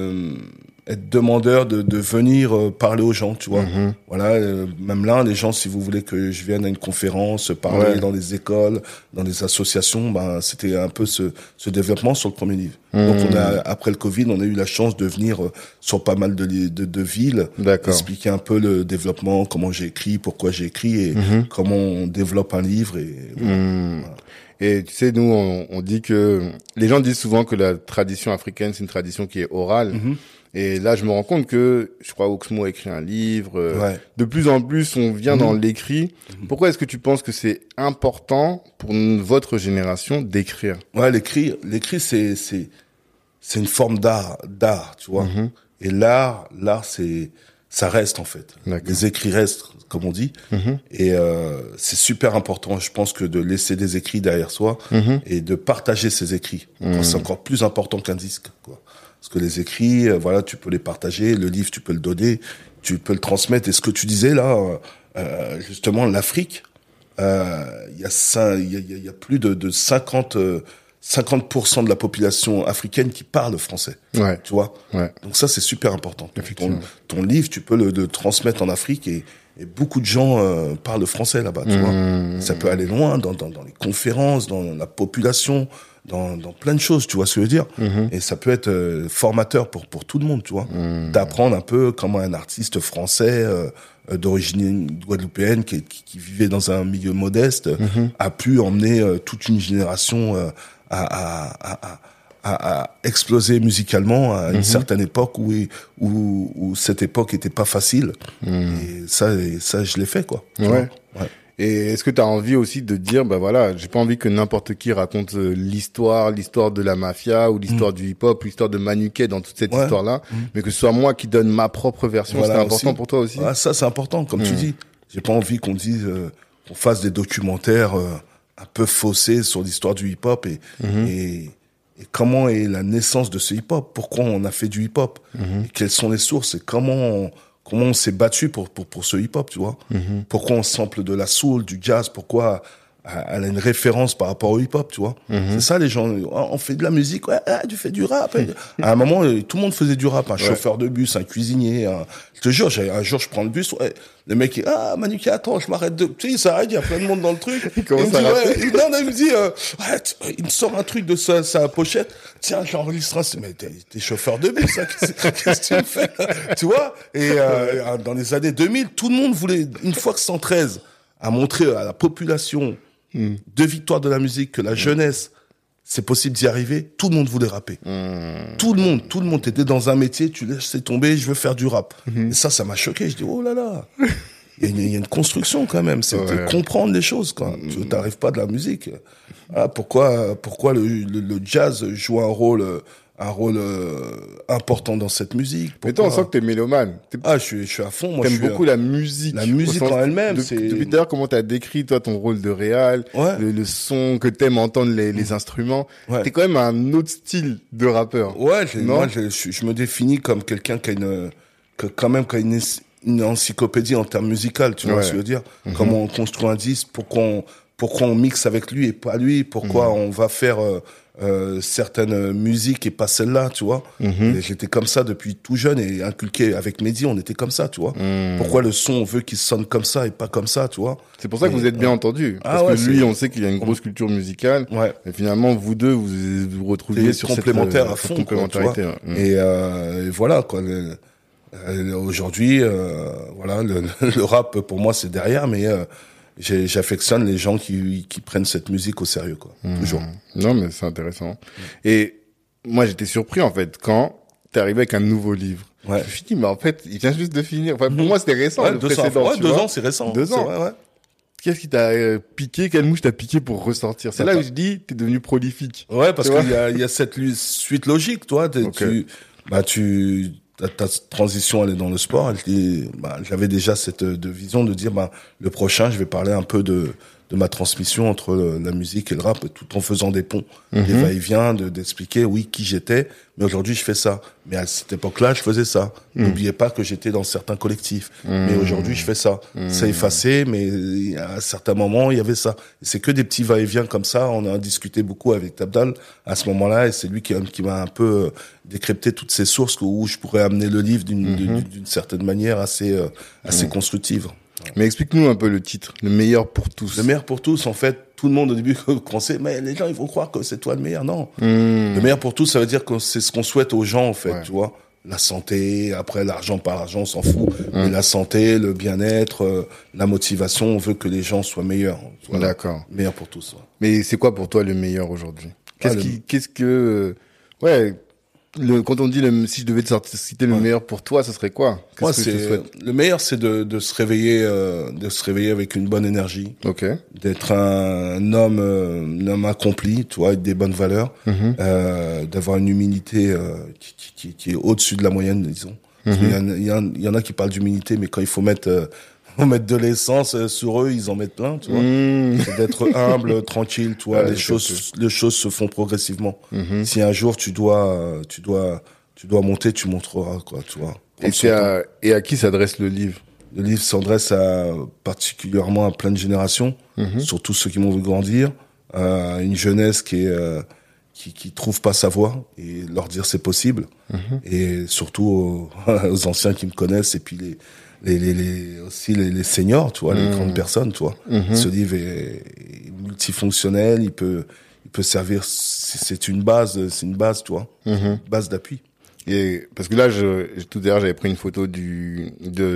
demandeur de venir parler aux gens, tu vois. Voilà, même là, les gens, si vous voulez que je vienne à une conférence, parler dans des écoles, dans des associations, c'était un peu ce développement sur le premier livre. Donc après le Covid, on a eu la chance de venir sur pas mal de villes, expliquer un peu le développement, comment j'ai écrit, pourquoi j'ai écrit et comment on développe un livre et voilà. Et tu sais, nous, on dit que les gens disent souvent que la tradition africaine, c'est une tradition qui est orale. Et là, je me rends compte que, je crois, Oxmo a écrit un livre. De plus en plus, on vient dans l'écrit. Pourquoi est-ce que tu penses que c'est important pour votre génération d'écrire? Ouais, l'écrit, c'est une forme d'art, tu vois. Et l'art, ça reste, en fait. Les écrits restent, comme on dit. Et c'est super important, je pense, que de laisser des écrits derrière soi et de partager ces écrits. C'est encore plus important qu'un disque, quoi. Parce que les écrits, voilà, tu peux les partager, le livre, tu peux le donner, tu peux le transmettre. Et ce que tu disais là, justement, l'Afrique, il y a plus de 50% de la population africaine qui parle français. Ouais. Tu vois. Ouais. Donc ça, c'est super important. Ton livre, tu peux le transmettre en Afrique et beaucoup de gens parlent français là-bas. Tu vois. Ça peut aller loin dans les conférences, dans la population. Dans plein de choses, tu vois ce que je veux dire. Et ça peut être formateur pour tout le monde, tu vois. D'apprendre un peu comment un artiste français d'origine guadeloupéenne qui vivait dans un milieu modeste a pu emmener toute une génération à exploser musicalement à une certaine époque où cette époque était pas facile. Et ça je l'ai fait, quoi. Ouais. Et est-ce que tu as envie aussi de dire, bah voilà, j'ai pas envie que n'importe qui raconte l'histoire de la mafia ou l'histoire du hip-hop, l'histoire de Manuquet dans toute cette histoire-là, mais que ce soit moi qui donne ma propre version. Voilà, c'est important pour toi aussi. Ah, ça, c'est important, comme tu dis. J'ai pas envie qu'on dise, qu'on fasse des documentaires un peu faussés sur l'histoire du hip-hop et comment est la naissance de ce hip-hop, pourquoi on a fait du hip-hop, et quelles sont les sources et comment on s'est battu pour ce hip-hop, tu vois. Pourquoi on sample de la soul, du jazz, pourquoi elle a une référence par rapport au hip-hop, tu vois. C'est ça, les gens, on fait de la musique, ouais, tu fais du rap. À un moment, tout le monde faisait du rap, un chauffeur de bus, un cuisinier, je te jure, un jour, je prends le bus, le mec, Manuquet, attends, je m'arrête tu sais, il s'arrête, il y a plein de monde dans le truc. Il me dit, il me sort un truc de sa pochette. Tiens, j'enregistre un, mais t'es chauffeur de bus, ça, qu'est-ce que tu me fais, tu vois? Et, dans les années 2000, tout le monde voulait, une fois que 113 a montré à la population de victoire de la musique, que la jeunesse, c'est possible d'y arriver, tout le monde voulait rapper. Tout le monde était dans un métier, tu laisses tomber, je veux faire du rap. Et ça m'a choqué, je dis, oh là là. il y a une construction quand même. C'est de comprendre les choses, quoi. Tu n'arrives pas de la musique. Ah, pourquoi le jazz joue un rôle important dans cette musique. Mais toi, on sent que t'es mélomane. Je suis à fond. Moi, t'aimes beaucoup la musique. La musique en elle-même. Depuis d'ailleurs, comment t'as décrit, toi, ton rôle de réal, le son que t'aimes entendre les instruments. Ouais. T'es quand même un autre style de rappeur. Ouais, moi, je me définis comme quelqu'un qui a une encyclopédie en termes musicaux, tu vois ce que je veux dire? Comment on construit un disque, pourquoi on mixe avec lui et pas lui, pourquoi on va faire certaines musiques et pas celle-là, tu vois. Et j'étais comme ça depuis tout jeune et inculqué avec Mehdi, on était comme ça, tu vois. Pourquoi le son, on veut qu'il sonne comme ça et pas comme ça, tu vois. C'est pour ça que vous êtes bien entendu. Parce que lui, on sait qu'il a une grosse culture musicale. Ouais. Et finalement, vous deux, vous retrouviez sur complémentaire à fond, complémentarité. Et voilà, quoi. Aujourd'hui, voilà, le rap, pour moi, c'est derrière, mais j'affectionne les gens qui prennent cette musique au sérieux, quoi. Toujours. Non, mais c'est intéressant. Et moi, j'étais surpris, en fait, quand t'es arrivé avec un nouveau livre. Ouais. Je me suis dit, mais en fait, il vient juste de finir. Enfin, pour moi, c'était récent, le précédent. Ouais, 2 ans, c'est récent. 2 ans. Vrai, ouais. Qu'est-ce qui t'a piqué? Quelle mouche t'a piqué pour ressortir? C'est là où je dis, t'es devenu prolifique. Ouais, parce qu'il y a cette suite logique, toi. Ta transition, elle est dans le sport. J'avais déjà cette vision de dire, le prochain, je vais parler un peu de ma transmission entre la musique et le rap, tout en faisant des ponts, des va-et-vient, d'expliquer, qui j'étais. Mais aujourd'hui, je fais ça. Mais à cette époque-là, je faisais ça. N'oubliez pas que j'étais dans certains collectifs. Mais aujourd'hui, je fais ça. C'est effacé, mais à certains moments, il y avait ça. Et c'est que des petits va-et-vient comme ça. On a discuté beaucoup avec Tabdal à ce moment-là, et c'est lui qui m'a un peu décrypté toutes ces sources où je pourrais amener le livre d'une certaine manière assez constructive. Mais explique-nous un peu le titre, le meilleur pour tous. Le meilleur pour tous, en fait, tout le monde au début pensait, mais les gens ils vont croire que c'est toi le meilleur. Non. Le meilleur pour tous, ça veut dire que c'est ce qu'on souhaite aux gens, en fait, tu vois. La santé, après l'argent par l'argent, on s'en fout. Mais la santé, le bien-être, la motivation, on veut que les gens soient meilleurs. Voilà. D'accord. Meilleur pour tous. Ouais. Mais c'est quoi pour toi le meilleur aujourd'hui? Quand on dit si je devais te citer le meilleur pour toi, ce serait quoi? Moi, le meilleur, c'est de se réveiller, avec une bonne énergie. Ok. D'être un homme accompli, tu vois, avec des bonnes valeurs, d'avoir une humilité qui est au-dessus de la moyenne, disons. Il y en a qui parlent d'humilité, mais quand il faut mettre de l'essence sur eux, ils en mettent plein, tu vois. C'est d'être humble, tranquille, tu vois. Les choses se font progressivement. Si un jour tu dois monter, tu monteras, quoi, tu vois. Et à qui s'adresse le livre? Le livre s'adresse particulièrement à plein de générations, surtout ceux qui m'ont vu grandir, une jeunesse qui trouve pas sa voie, et leur dire c'est possible, et surtout aux anciens qui me connaissent, et puis aussi les seniors, tu vois, les grandes personnes, tu vois. Ce livre est multifonctionnel, il peut servir, c'est une base, tu vois, base d'appui. Et parce que là, tout à l'heure, j'avais pris une photo du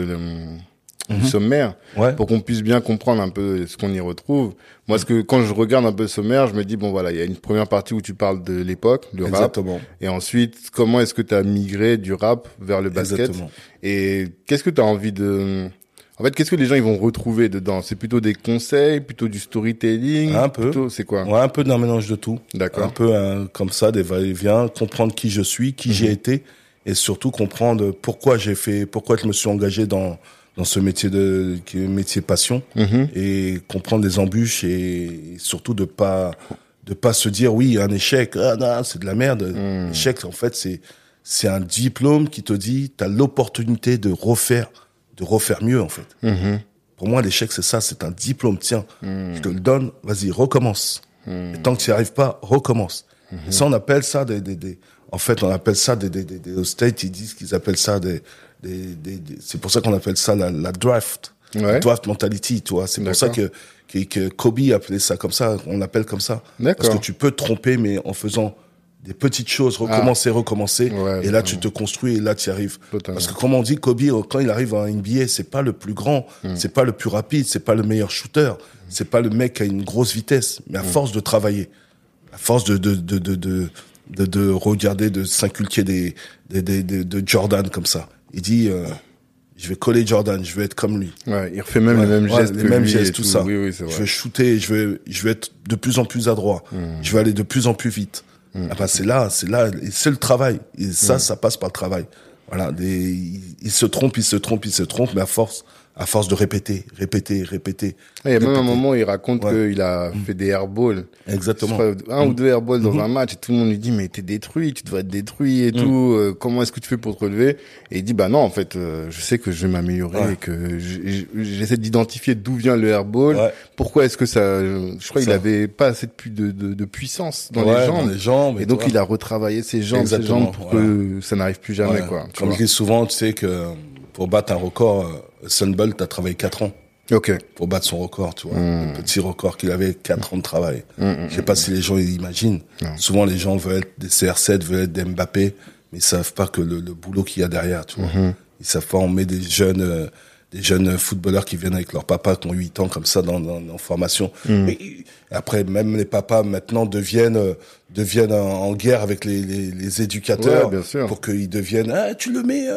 sommaire, pour qu'on puisse bien comprendre un peu ce qu'on y retrouve. Moi, quand je regarde un peu le sommaire, je me dis, bon, voilà, il y a une première partie où tu parles de l'époque, le rap. Et ensuite, comment est-ce que tu as migré du rap vers le basket? Exactement. Et qu'est-ce que tu as envie en fait, qu'est-ce que les gens ils vont retrouver dedans? C'est plutôt des conseils, plutôt du storytelling? Un peu. C'est quoi? Ouais, un peu d'un mélange de tout. D'accord. Un peu comme ça, des va-et-vient, comprendre qui je suis, qui j'ai été, et surtout comprendre pourquoi je me suis engagé dans ce métier qui est métier passion, et comprendre les embûches, et surtout de pas se dire un échec, non, c'est de la merde. L'échec, en fait, c'est un diplôme qui te dit t'as l'opportunité de refaire mieux, en fait. Pour moi, l'échec, c'est ça, c'est un diplôme. Tiens, je te le donne, vas-y, recommence. Et tant que tu n'y arrives pas, recommence. Et ça, on appelle ça en fait, on appelle ça au States, ils disent qu'ils appellent ça c'est pour ça qu'on appelle ça la draft. La draft mentality, tu vois. C'est pour ça que Kobe appelait ça comme ça, on l'appelle comme ça. Parce que tu peux te tromper, mais en faisant des petites choses, recommencer, et là tu te construis, et là tu y arrives. Totalement. Parce que comme on dit, Kobe, quand il arrive à NBA, c'est pas le plus grand, c'est pas le plus rapide, c'est pas le meilleur shooter, c'est pas le mec qui a une grosse vitesse, mais à force de travailler, à force de regarder, de s'inculquer de Jordan comme ça. Il dit, Je vais coller Jordan, je vais être comme lui. Ouais, il refait même les mêmes gestes, les mêmes gestes, tout ça. Oui, c'est vrai. Je vais shooter, je vais être de plus en plus adroit. Je vais aller de plus en plus vite. Ah bah c'est là, et c'est le travail. Et ça passe par le travail. Voilà, il se trompe, mais à force de répéter. Il y a même un moment où il raconte qu'il a fait des airballs. Exactement. Un ou deux airballs dans un match et tout le monde lui dit mais t'es détruit, tu dois être détruit et tout. Comment est-ce que tu fais pour te relever? Et il dit bah non en fait je sais que je vais m'améliorer et que j'essaie d'identifier d'où vient le airball. Ouais. Pourquoi est-ce que ça? Je crois qu'il avait pas assez de puissance dans les jambes. Et donc il a retravaillé ses jambes pour que ça n'arrive plus jamais quoi. Comme je dis souvent, tu sais que pour battre un record, Sunbolt a travaillé 4 ans. Ok. Pour battre son record, tu vois. Le petit record qu'il avait, 4 ans de travail. Je sais pas si les gens imaginent. Souvent, les gens veulent être des CR7, veulent être des Mbappé, mais ils savent pas que le boulot qu'il y a derrière, tu vois. Ils savent pas, on met des jeunes footballeurs qui viennent avec leur papa, qui ont 8 ans, comme ça, dans formation. Mais après, même les papas, maintenant, deviennent en guerre avec les éducateurs. Bien sûr. Pour qu'ils deviennent, tu le mets,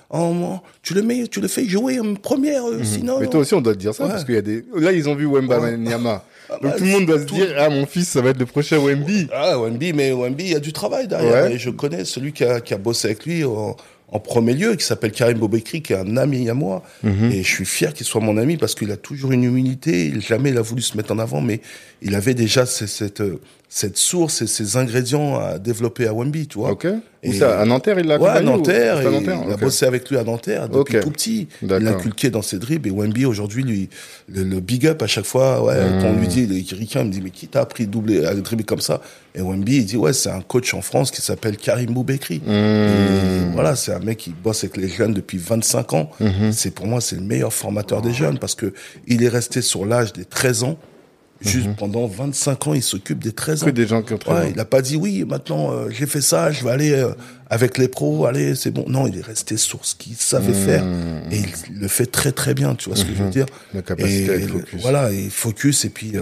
tu le fais jouer en première, sinon. Mais toi aussi, on doit te dire ça, parce qu'il y a là, ils ont vu Wembanyama. Donc tout le monde doit se dire, mon fils, ça va être le prochain Wemby. Wemby, mais Wemby, il y a du travail derrière. Et je connais celui qui a bossé avec lui en premier lieu, qui s'appelle Karim Bobekri, qui est un ami à moi. Et je suis fier qu'il soit mon ami parce qu'il a toujours une humilité. Jamais il a voulu se mettre en avant, mais il avait déjà cette source et ces ingrédients à développer à Wemby, tu vois. Ok. Et ça, à Nanterre, il l'a accompagné? À Nanterre. Il a bossé avec lui à Nanterre depuis tout petit. D'accord. Il a inculqué dans ses dribbles. Et Wemby, aujourd'hui, lui, le big up à chaque fois, quand on lui dit, Ricain, il me dit, mais qui t'a appris à dribbler comme ça? Et Wemby, il dit, c'est un coach en France qui s'appelle Karim Bobekri. Et voilà, c'est un mec qui bosse avec les jeunes depuis 25 ans. Pour moi, c'est le meilleur formateur des jeunes parce que il est resté sur l'âge des 13 ans. Juste pendant 25 ans, il s'occupe des 13 ans. Que des gens qui ont 13 ans. Il a pas dit oui, maintenant j'ai fait ça, je vais aller avec les pros, allez, c'est bon. Non, il est resté sur ce qu'il savait faire et il le fait très très bien, tu vois ce que je veux dire. La capacité à être focus. Voilà, et focus et puis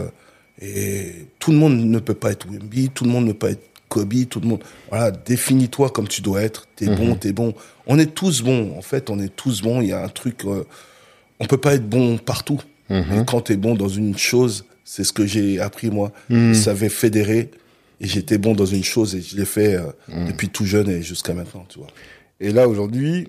et tout le monde ne peut pas être Wemby, tout le monde ne peut pas être Kobe, tout le monde. Voilà, définis-toi comme tu dois être. T'es bon. On est tous bons. En fait, on est tous bons. Il y a un truc, on peut pas être bon partout. Et quand t'es bon dans une chose, c'est ce que j'ai appris, moi. Je savais fédérer et j'étais bon dans une chose et je l'ai fait depuis tout jeune et jusqu'à maintenant, tu vois. Et là, aujourd'hui,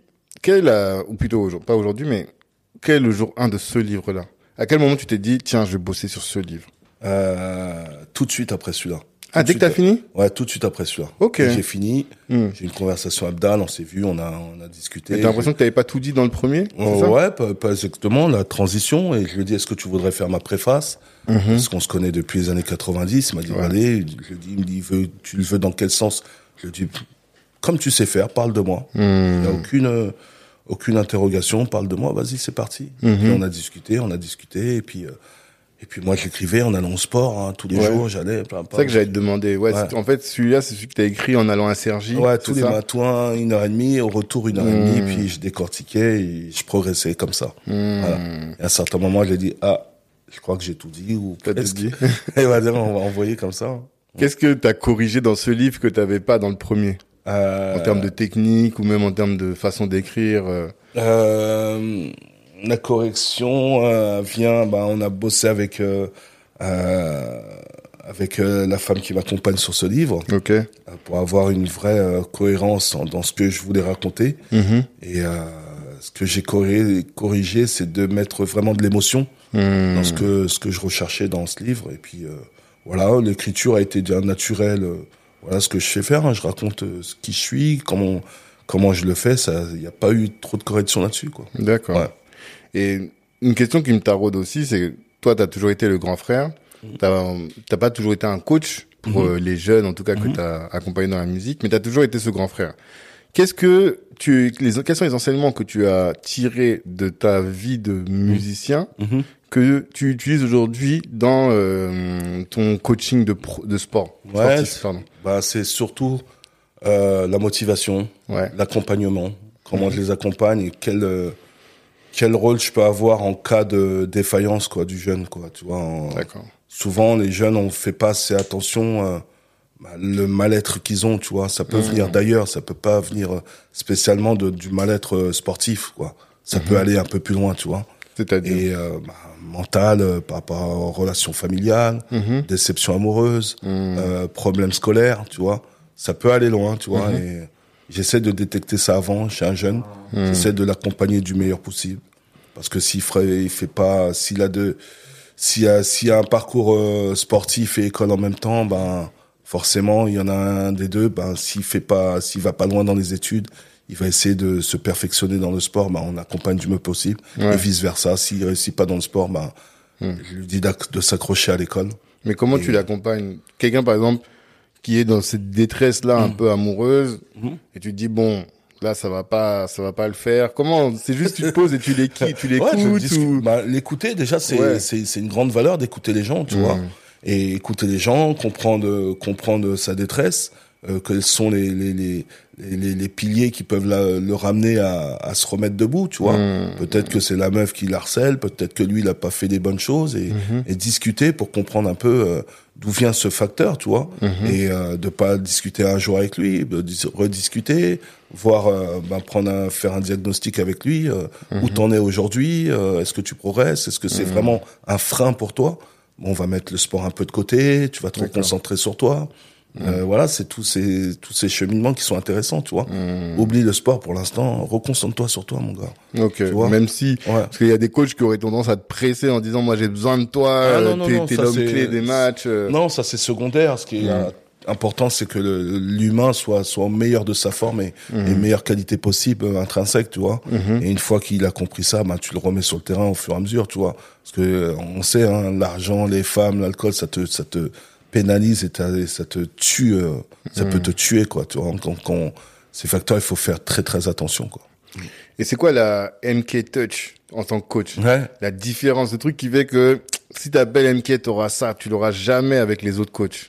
ou plutôt, pas aujourd'hui, mais quel est le jour 1 de ce livre-là? À quel moment tu t'es dit, tiens, je vais bosser sur ce livre? Tout de suite après celui-là. Dès que t'as fini? Ouais, tout de suite après celui-là. Ok. J'ai fini. J'ai eu une conversation avec Abdal, on s'est vu, on a discuté. Et t'as l'impression que t'avais pas tout dit dans le premier? Ouais, pas exactement, la transition. Et je lui ai dit, est-ce que tu voudrais faire ma préface? Parce qu'on se connaît depuis les années 90. Il m'a dit, allez. Il me dit, tu le veux dans quel sens? Je lui ai dit, comme tu sais faire, parle de moi. Il n'y a aucune interrogation, parle de moi, vas-y, c'est parti. Et on a discuté, et puis moi, j'écrivais en allant au sport, tous les jours, j'allais. C'est ça que j'allais te demander. En fait, celui-là, c'est celui que t'as écrit en allant à Cergy. Ouais, tous les matins, 1h30, au retour 1h30, puis je décortiquais et je progressais comme ça. Voilà. Et à un certain moment, j'ai dit, je crois que j'ai tout dit, ou presque. Dit. Et on va envoyer comme ça. Qu'est-ce que t'as corrigé dans ce livre que t'avais pas dans le premier? En termes de technique ou même en termes de façon d'écrire? La correction vient, on a bossé avec la femme qui m'accompagne sur ce livre, pour avoir une vraie cohérence dans ce que je voulais raconter. Et ce que j'ai corrigé, c'est de mettre vraiment de l'émotion dans ce que je recherchais dans ce livre. Et puis voilà, l'écriture a été bien naturelle. Voilà ce que je sais faire. Je raconte ce qui je suis, comment je le fais. Il n'y a pas eu trop de correction là-dessus, quoi. D'accord. Ouais. Et une question qui me taraude aussi, c'est toi, t'as toujours été le grand frère. T'as pas toujours été un coach pour les jeunes, en tout cas, que t'as accompagné dans la musique, mais t'as toujours été ce grand frère. Quels sont les enseignements que tu as tirés de ta vie de musicien que tu utilises aujourd'hui dans ton coaching de sport? Sportif, pardon. C'est surtout la motivation, l'accompagnement, comment je les accompagne et quel rôle je peux avoir en cas de défaillance, quoi, du jeune, quoi, tu vois. D'accord. Souvent, les jeunes, on fait pas assez attention, le mal-être qu'ils ont, tu vois. Ça peut venir d'ailleurs, ça peut pas venir spécialement du mal-être sportif, quoi. ça peut aller un peu plus loin, tu vois. C'est-à-dire Et mental, par rapport aux relations familiales, déception amoureuse, problèmes scolaires, tu vois. Ça peut aller loin, tu vois. Et j'essaie de détecter ça avant chez un jeune. J'essaie de l'accompagner du meilleur possible. Parce que s'il fait pas, s'il y a un parcours sportif et école en même temps, ben forcément il y en a un des deux. Ben s'il va pas loin dans les études, il va essayer de se perfectionner dans le sport. Ben on accompagne du mieux possible et vice versa. S'il réussit pas dans le sport, ben je lui dis de s'accrocher à l'école. Mais comment tu l'accompagnes? Quelqu'un par exemple qui est dans cette détresse là un peu amoureuse et tu te dis bon. Là, ça va pas le faire. Comment? C'est juste, tu te poses et tu l'écoutes ou... l'écouter, déjà, c'est une grande valeur d'écouter les gens, tu vois. Et écouter les gens, comprendre sa détresse, quels sont les piliers qui peuvent le ramener à se remettre debout, tu vois. Peut-être que c'est la meuf qui l'harcèle, peut-être que lui, il a pas fait des bonnes choses et discuter pour comprendre un peu, d'où vient ce facteur, tu vois. Et, de pas discuter un jour avec lui, de rediscuter, voir, faire un diagnostic avec lui, où t'en es aujourd'hui, est-ce que tu progresses, est-ce que c'est vraiment un frein pour toi? Bon, on va mettre le sport un peu de côté, tu vas te concentrer sur toi. Voilà, c'est tous ces cheminements qui sont intéressants, tu vois. Oublie le sport pour l'instant, reconcentre-toi sur toi, mon gars. Ok, tu vois, même si, parce qu'il y a des coachs qui auraient tendance à te presser en disant, moi j'ai besoin de toi, t'es l'homme clé des matchs. Non, ça c'est secondaire. Ce qui est important, c'est que l'humain soit au meilleur de sa forme et meilleure qualité possible, intrinsèque, tu vois. Et une fois qu'il a compris ça, tu le remets sur le terrain au fur et à mesure, tu vois. Parce que on sait, hein, l'argent, les femmes, l'alcool, ça te pénalise et ça te tue, ça peut te tuer, quoi, tu vois. Quand ces facteurs, il faut faire très très attention, quoi. Et c'est quoi la MK Touch en tant que coach? La différence, le truc qui fait que si t'appelles MK, t'auras ça, tu l'auras jamais avec les autres coachs.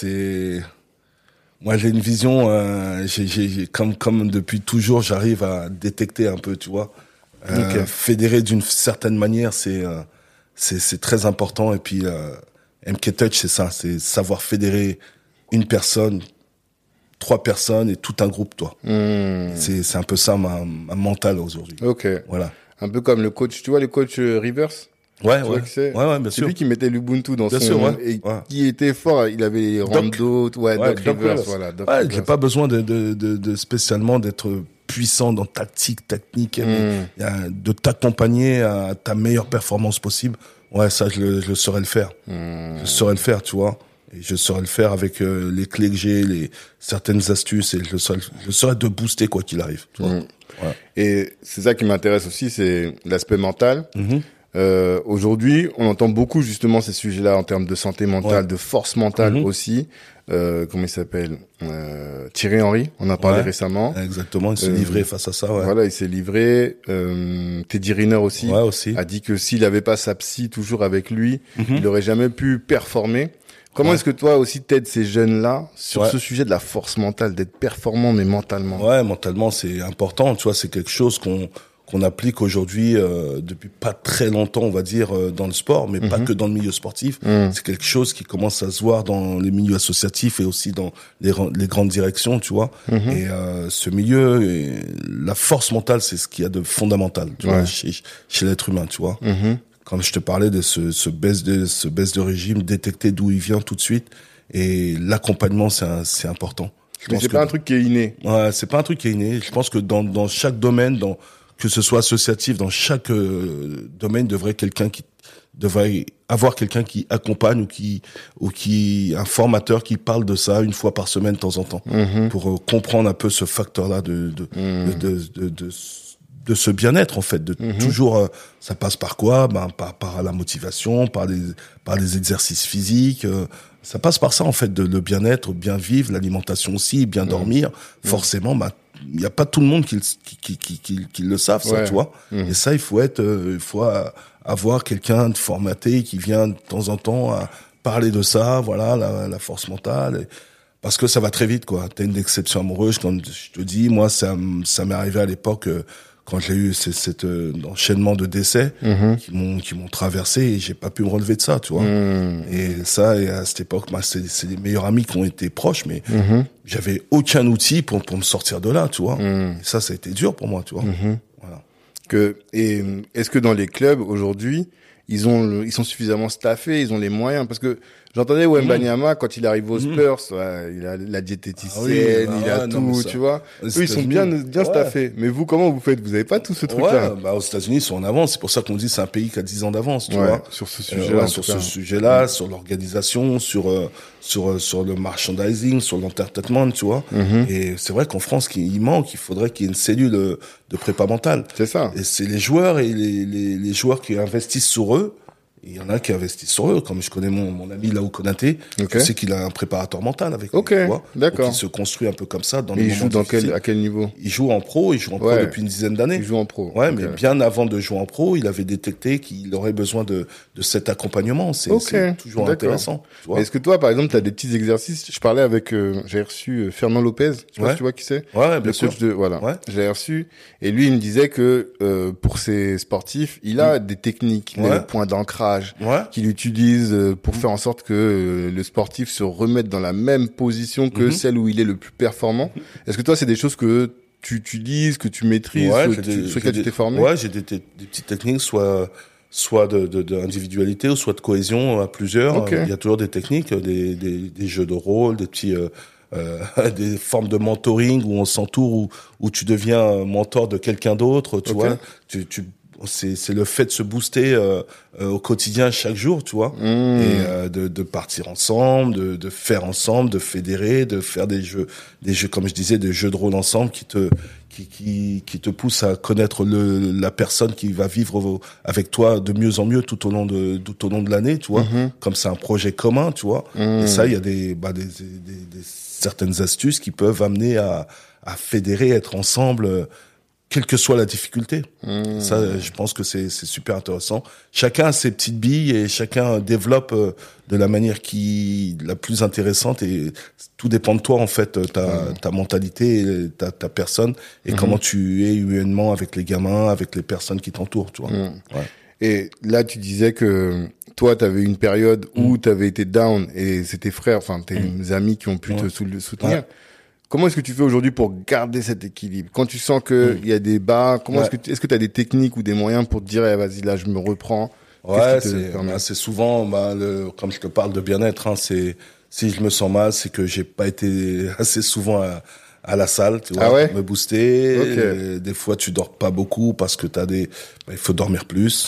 Moi j'ai une vision, j'ai comme depuis toujours, j'arrive à détecter un peu, tu vois. Fédérer d'une certaine manière, c'est très important. Et puis MK Touch, c'est ça, c'est savoir fédérer une personne, 3 personnes et tout un groupe, toi. C'est un peu ça ma mentale aujourd'hui. Ok. Voilà. Un peu comme le coach, tu vois le coach Rivers? Ouais, bien sûr. C'est lui qui mettait l'Ubuntu dans bien son... sûr, et qui était fort, il avait les Rando, Doc Rivers, voilà. Doc Rivers. J'ai pas besoin de spécialement d'être puissant dans technique, de t'accompagner à ta meilleure performance possible. Ouais, ça, je le saurais le faire. Je saurais le faire, tu vois. Et je saurais le faire avec les clés que j'ai, certaines astuces, et je saurais te booster quoi qu'il arrive. Tu vois. Voilà. Et c'est ça qui m'intéresse aussi, c'est l'aspect mental. Aujourd'hui, on entend beaucoup justement ces sujets-là en termes de santé mentale, de force mentale aussi. Comment il s'appelle, Thierry Henry, on en a parlé récemment. Exactement, il s'est livré face à ça. Ouais. Voilà, il s'est livré. Teddy Riner aussi, a dit que s'il avait pas sa psy toujours avec lui, il aurait jamais pu performer. Comment est-ce que toi aussi t'aides ces jeunes-là sur ce sujet de la force mentale, d'être performant mais mentalement? Ouais, mentalement c'est important, tu vois, c'est quelque chose qu'on applique aujourd'hui depuis pas très longtemps, on va dire, dans le sport, mais pas que dans le milieu sportif. C'est quelque chose qui commence à se voir dans les milieux associatifs et aussi dans les grandes directions, tu vois. Et ce milieu, la force mentale, c'est ce qu'il y a de fondamental, tu vois, chez l'être humain, tu vois. Comme je te parlais de ce baisse de régime, détecter d'où il vient tout de suite, et l'accompagnement, c'est important. Mais c'est pas un truc qui est inné. Ouais, c'est pas un truc qui est inné. Je pense que dans chaque domaine, que ce soit associatif, dans chaque domaine, devrait avoir quelqu'un qui accompagne ou qui un formateur qui parle de ça une fois par semaine de temps en temps pour comprendre un peu ce facteur-là de ce bien-être en fait, de toujours ça passe par quoi? Par la motivation, par les exercices physiques, ça passe par ça en fait, le bien-être, bien vivre, l'alimentation aussi, bien dormir. Forcément, il y a pas tout le monde qui le savent, ça, tu vois. Et ça, il faut avoir quelqu'un de formaté qui vient de temps en temps à parler de ça, voilà, la force mentale. Parce que ça va très vite, quoi. T'as une déception amoureuse, comme je te dis, moi, ça m'est arrivé à l'époque, quand j'ai eu cet enchaînement de décès qui m'ont traversé, et j'ai pas pu me relever de ça, tu vois. Et ça, et à cette époque, c'est les meilleurs amis qui ont été proches, mais j'avais aucun outil pour me sortir de là, tu vois. Et ça a été dur pour moi, tu vois. Voilà. Est-ce que dans les clubs aujourd'hui, ils sont suffisamment staffés, ils ont les moyens? Parce que j'entendais Wembanyama, quand il arrive aux Spurs, il a la diététicienne, il a tout, tu vois. Eux, ils sont bien staffés. Mais vous, comment vous faites? Vous avez pas tout ce truc-là? Aux États-Unis, ils sont en avance. C'est pour ça qu'on dit c'est un pays qui a 10 ans d'avance, tu vois. Sur ce sujet-là. Sur ce sujet-là, sur l'organisation, sur le merchandising, sur l'entertainment, tu vois. Et c'est vrai qu'en France, il manque. Il faudrait qu'il y ait une cellule de prépa mentale. C'est ça. Et c'est les joueurs et les joueurs qui investissent sur eux. Il y en a qui investissent sur eux, comme je connais mon ami Lao Konaté, je sais qu'il a un préparateur mental avec lui, tu vois. D'accord. Donc il se construit un peu comme ça dans les moments difficiles. À quel niveau? Il joue en pro depuis une dizaine d'années. Il joue en pro. Ouais, mais bien avant de jouer en pro, il avait détecté qu'il aurait besoin de cet accompagnement. C'est toujours intéressant. Tu vois. Est-ce que toi, par exemple, tu as des petits exercices? Je parlais avec, j'ai reçu Fernand Lopez, je sais pas si tu vois qui c'est. Ouais, bien sûr. J'ai reçu. Et lui, il me disait que, pour ses sportifs, il a des techniques, des points d'ancrage. Qu'il utilise pour faire en sorte que le sportif se remette dans la même position que celle où il est le plus performant. Est-ce que toi, c'est des choses que tu utilises, que tu maîtrises, sur lesquelles tu t'es formé? Ouais, j'ai des petites techniques, soit de individualité ou soit de cohésion à plusieurs. Il y a toujours des techniques, des jeux de rôle, des petits des formes de mentoring où on s'entoure, où tu deviens mentor de quelqu'un d'autre, tu vois. C'est le fait de se booster au quotidien chaque jour, tu vois, et de partir ensemble, de faire ensemble, de fédérer, de faire des jeux comme je disais, des jeux de rôle ensemble qui te poussent à connaître la personne qui va vivre avec toi de mieux en mieux tout au long de l'année, tu vois, comme c'est un projet commun, tu vois. Et ça, il y a des certaines astuces qui peuvent amener à fédérer, être ensemble, quelle que soit la difficulté. Ça, je pense que c'est super intéressant. Chacun a ses petites billes et chacun développe de la manière la plus intéressante, et tout dépend de toi, en fait, ta mentalité, ta personne, et comment tu es humainement avec les gamins, avec les personnes qui t'entourent, tu vois. Et là, tu disais que toi, tu avais une période où tu avais été down, et c'est tes frères, enfin tes amis qui ont pu te soutenir. Comment est-ce que tu fais aujourd'hui pour garder cet équilibre? Quand tu sens que il y a des bas, est-ce que tu as des techniques ou des moyens pour te dire, vas-y, là, je me reprends? C'est souvent, comme je te parle de bien-être, hein, si je me sens mal, c'est que j'ai pas été assez souvent à la salle, tu vois, me booster. Des fois, tu dors pas beaucoup parce que il faut dormir plus.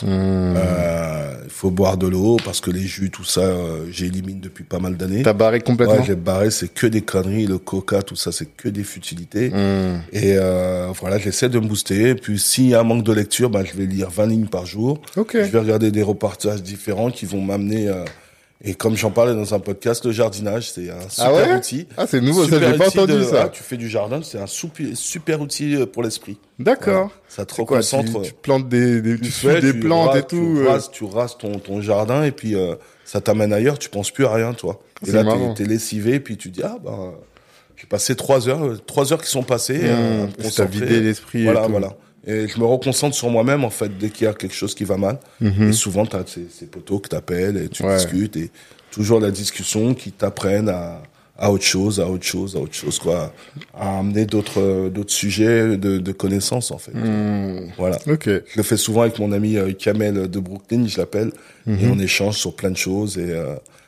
Il faut boire de l'eau parce que les jus, tout ça, j'élimine depuis pas mal d'années. T'as barré complètement? Ouais, j'ai barré, c'est que des conneries. Le coca, tout ça, c'est que des futilités. Et voilà, j'essaie de me booster. Et puis, s'il y a un manque de lecture, je vais lire 20 lignes par jour. Je vais regarder des reportages différents qui vont m'amener... Et comme j'en parlais dans un podcast, le jardinage, c'est un super outil. Ah, c'est nouveau, ça, j'ai pas entendu ça. Tu fais du jardin, c'est un super outil pour l'esprit. D'accord. Ça te reconcentre. Tu plantes tu fais des plantes et tout. Tu rases ton jardin, et puis ça t'amène ailleurs, tu penses plus à rien, toi. Et là, t'es lessivé, et puis tu dis, j'ai passé 3 heures qui sont passées. Ça t'a vidé l'esprit. Voilà. Et je me reconcentre sur moi-même, en fait, dès qu'il y a quelque chose qui va mal. Et souvent, t'as ces potos que t'appelles et tu discutes, et toujours la discussion qui t'apprennent à autre chose, quoi. À amener d'autres sujets de connaissances, en fait. Voilà. Je le fais souvent avec mon ami Kamel de Brooklyn, je l'appelle, et on échange sur plein de choses, et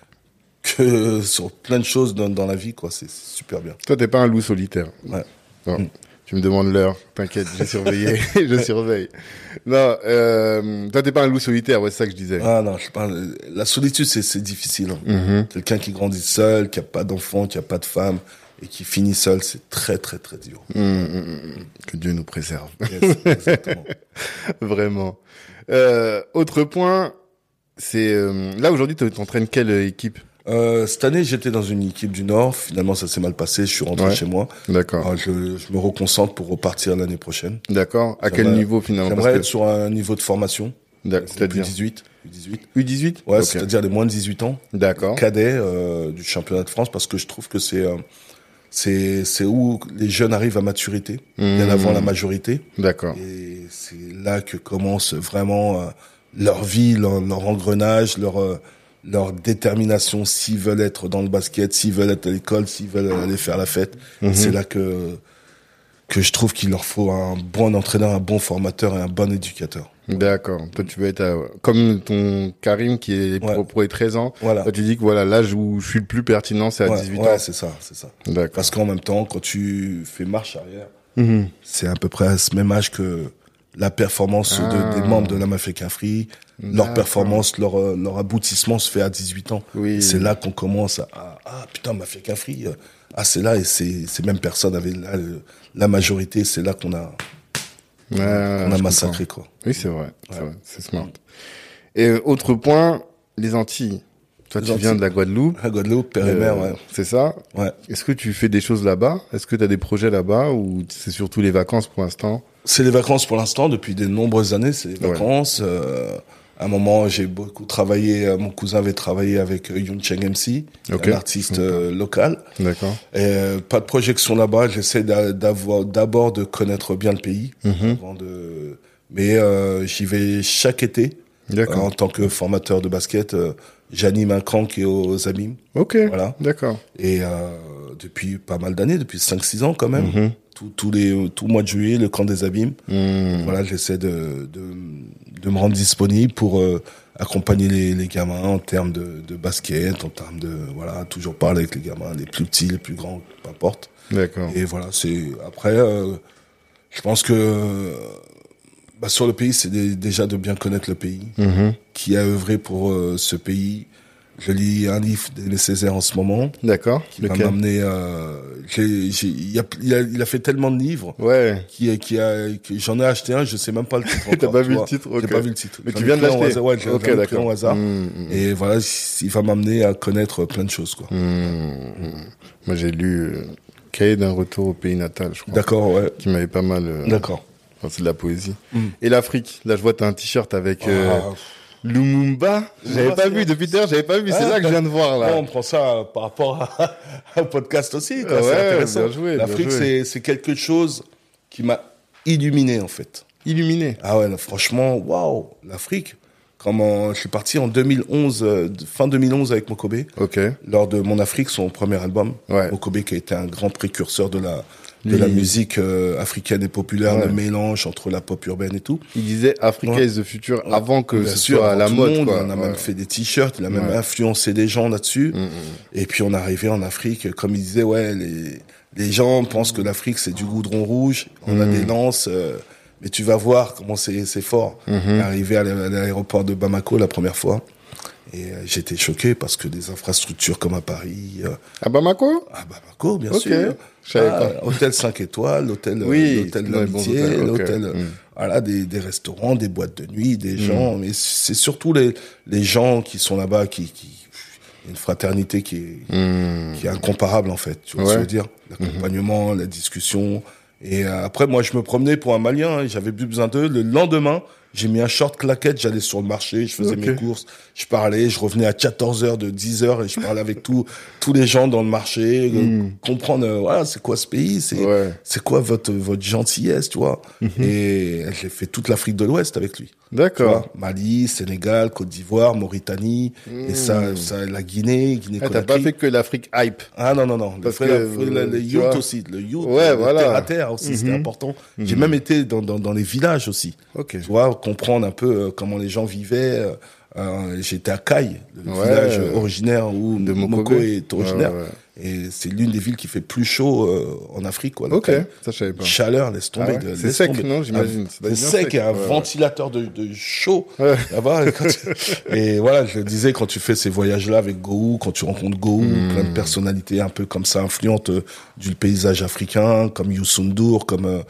sur plein de choses dans la vie, quoi. C'est super bien. Toi, t'es pas un loup solitaire. Ouais. Non. Tu me demandes l'heure, t'inquiète, j'ai surveillé, je surveille. Non, toi t'es pas un loup solitaire, c'est ça que je disais. Ah non, je suis pas. La solitude, c'est difficile. Quelqu'un qui grandit seul, qui a pas d'enfant, qui a pas de femme, et qui finit seul, c'est très très très dur. Que Dieu nous préserve. Yes, exactement. Vraiment. Autre point, c'est là aujourd'hui t'entraînes quelle équipe? Cette année, j'étais dans une équipe du Nord. Finalement, ça s'est mal passé. Je suis rentré chez moi. D'accord. Je me reconcentre pour repartir l'année prochaine. D'accord. À quel niveau finalement? J'aimerais être sur un niveau de formation. C'est-à-dire U18. U18? Ouais, c'est-à-dire les moins de 18 ans. D'accord. Cadet du championnat de France, parce que je trouve que c'est où les jeunes arrivent à maturité, bien avant la majorité. D'accord. Et c'est là que commence vraiment leur vie, leur engrenage, leur détermination, s'ils veulent être dans le basket, s'ils veulent être à l'école, s'ils veulent aller faire la fête. C'est là que que je trouve qu'il leur faut un bon entraîneur, un bon formateur et un bon éducateur. D'accord. Toi, tu veux être comme ton Karim qui est pro et 13 ans. Voilà. Toi, tu dis que voilà, l'âge où je suis le plus pertinent, c'est à 18 ans. Ouais, c'est ça. D'accord. Parce qu'en même temps, quand tu fais marche arrière, c'est à peu près à ce même âge que la performance des membres de la Mafia Free, leur performance, leur aboutissement se fait à 18 ans. Oui. Et c'est là qu'on commence putain, Mafia Free, c'est là, et ces mêmes personnes avaient la majorité, c'est là qu'on a massacré, quoi. Oui, c'est vrai. C'est smart. Et autre point, les Antilles. Toi, tu viens de la Guadeloupe. La Guadeloupe, père et mère, ouais. C'est ça? Ouais. Est-ce que tu fais des choses là-bas? Est-ce que tu as des projets là-bas ou c'est surtout les vacances pour l'instant? C'est les vacances pour l'instant, depuis de nombreuses années, c'est les vacances. À un moment, j'ai beaucoup travaillé, mon cousin avait travaillé avec Yoon Cheng MC, un artiste local. D'accord. Pas de projection là-bas, j'essaie d'abord de connaître bien le pays. Mais j'y vais chaque été. D'accord. En tant que formateur de basket, j'anime un camp qui est aux Abîmes. Ok. Voilà. D'accord. Et depuis pas mal d'années, depuis 5-6 ans quand même. Tout mois de juillet, le camp des Abîmes. Voilà, j'essaie de me rendre disponible pour accompagner les gamins en termes de basket, en termes de toujours parler avec les gamins, les plus petits, les plus grands, peu importe. D'accord. Et voilà, c'est après je pense que sur le pays, c'est déjà de bien connaître le pays, qui a œuvré pour ce pays. Je lis un livre d'Aimé Césaire en ce moment. D'accord. Qui va m'amener. Il a fait tellement de livres. Ouais. Que j'en ai acheté un, je sais même pas le titre. T'as pas vu le titre? J'ai pas vu le titre. Mais tu viens de l'acheter? Ouais, j'ai pris au hasard. Et voilà, il va m'amener à connaître plein de choses, quoi. Moi, j'ai lu Cahier d'un retour au pays natal, je crois. D'accord, ouais. Qui m'avait pas mal. D'accord. Enfin, c'est de la poésie. Et l'Afrique. Là, je vois, t'as un t-shirt avec. Lumumba, j'avais pas vu depuis hier, j'avais pas vu, c'est là que je viens de voir là. On prend ça par rapport au podcast aussi, quoi. C'est intéressant. Bien joué, L'Afrique, c'est quelque chose qui m'a illuminé en fait. Illuminé. Ah ouais, là, franchement, waouh, l'Afrique. Je suis parti en 2011, fin 2011 avec Mokobe. Ok. Lors de Mon Afrique, son premier album. Ouais. Mokobe qui a été un grand précurseur de la musique africaine et populaire, le mélange entre la pop urbaine et tout. Il disait Africa is the future avant que ce soit à la mode, quoi. On a même fait des t-shirts, il a même influencé des gens là-dessus. Et puis on est arrivé en Afrique, comme il disait, les gens pensent que l'Afrique c'est du goudron rouge, on a des lances, mais tu vas voir comment c'est fort. Arrivé à l'aéroport de Bamako la première fois. Et j'étais choqué parce que des infrastructures comme à Paris. À Bamako? À Bamako, bien sûr. Je savais pas. Hôtel 5 étoiles, l'hôtel de l'amitié, l'hôtel, des restaurants, des boîtes de nuit, des gens. Mais c'est surtout les gens qui sont là-bas une fraternité qui est incomparable, en fait. Tu vois ce que je veux dire? L'accompagnement, la discussion. Et après, moi, je me promenais pour un Malien, j'avais plus besoin d'eux. Le lendemain, j'ai mis un short claquette, j'allais sur le marché, je faisais mes courses, je parlais, je revenais à 14h de 10h et je parlais avec tous les gens dans le marché, comprendre, c'est quoi ce pays, c'est quoi votre gentillesse, tu vois. Et j'ai fait toute l'Afrique de l'Ouest avec lui. D'accord. Mali, Sénégal, Côte d'Ivoire, Mauritanie, et ça, la Guinée Conakry. T'as pas fait que l'Afrique hype. Ah non. Parce le youth aussi, le youth, terre à terre aussi, c'était important. J'ai même été dans les villages aussi. Ok. Tu vois, comprendre un peu comment les gens vivaient. J'étais à Caille, le village originaire où Moko est originaire. Et c'est l'une des villes qui fait plus chaud en Afrique, quoi. Ok, ça je savais pas. Chaleur, laisse tomber. C'est sec, non, j'imagine. C'est sec et un ventilateur de chaud là-bas. Et voilà, je le disais, quand tu fais ces voyages-là avec Gou, quand tu rencontres Gou, plein de personnalités un peu comme ça, influentes du paysage africain, comme Youssou N'Dour, comme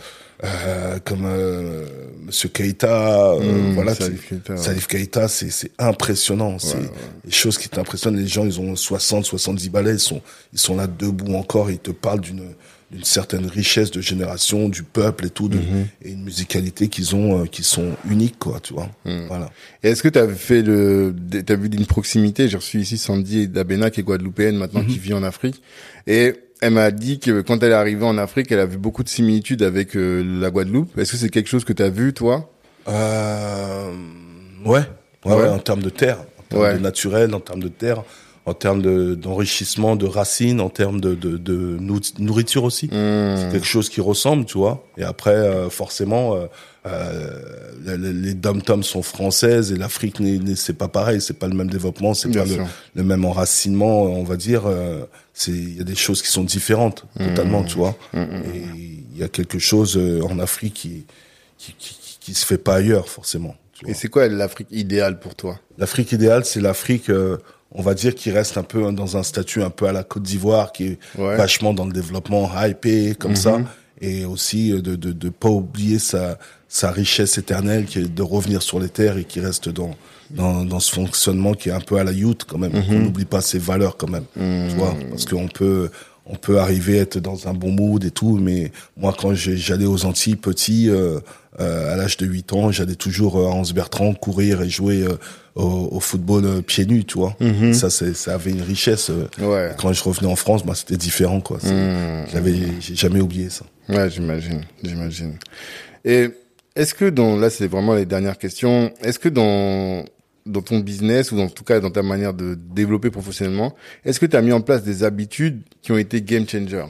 Monsieur Keïta, Salif Keïta, c'est impressionnant. Les choses qui t'impressionnent. Les gens, ils ont 70 balais, ils sont là debout encore, et ils te parlent d'une certaine richesse de génération, du peuple et tout, et une musicalité qu'ils ont, qui sont uniques, quoi, tu vois. Voilà. Et est-ce que t'as vu d'une proximité? J'ai reçu ici Sandy Dabena, qui est guadeloupéenne maintenant, qui vit en Afrique. Et elle m'a dit que quand elle est arrivée en Afrique, elle a vu beaucoup de similitudes avec la Guadeloupe. Est-ce que c'est quelque chose que t'as vu, toi? Ouais, en termes de terre, en termes de naturel, en termes de terre, en termes d'enrichissement, de racines, en termes de nourriture aussi. C'est quelque chose qui ressemble, tu vois. Et après, forcément, les dom-toms sont françaises et l'Afrique, c'est pas pareil, c'est pas le même développement, c'est pas le même enracinement, on va dire. Il y a des choses qui sont différentes, totalement, tu vois. Et il y a quelque chose en Afrique qui se fait pas ailleurs, forcément. Et c'est quoi l'Afrique idéale pour toi? L'Afrique idéale, c'est l'Afrique, on va dire, qui reste un peu dans un statut un peu à la Côte d'Ivoire, qui est vachement dans le développement hypé, comme ça. Et aussi de pas oublier sa richesse éternelle, qui est de revenir sur les terres et qui reste dans ce fonctionnement qui est un peu à la youth, quand même. On n'oublie pas ses valeurs, quand même. Tu vois, parce qu'on peut arriver à être dans un bon mood et tout, mais moi, quand j'allais aux Antilles petit, à l'âge de 8 ans, j'allais toujours à Anse-Bertrand courir et jouer au football pieds nus, tu vois. Ça avait une richesse. Quand je revenais en France, c'était différent, quoi. J'ai jamais oublié ça. Ouais, j'imagine. Et est-ce que là, c'est vraiment les dernières questions, est-ce que dans ton business, ou en tout cas dans ta manière de développer professionnellement, est-ce que tu as mis en place des habitudes qui ont été game changer?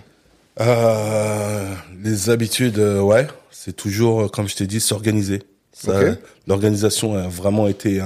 Les habitudes, ouais, c'est toujours, comme je t'ai dit, s'organiser. L'organisation a vraiment été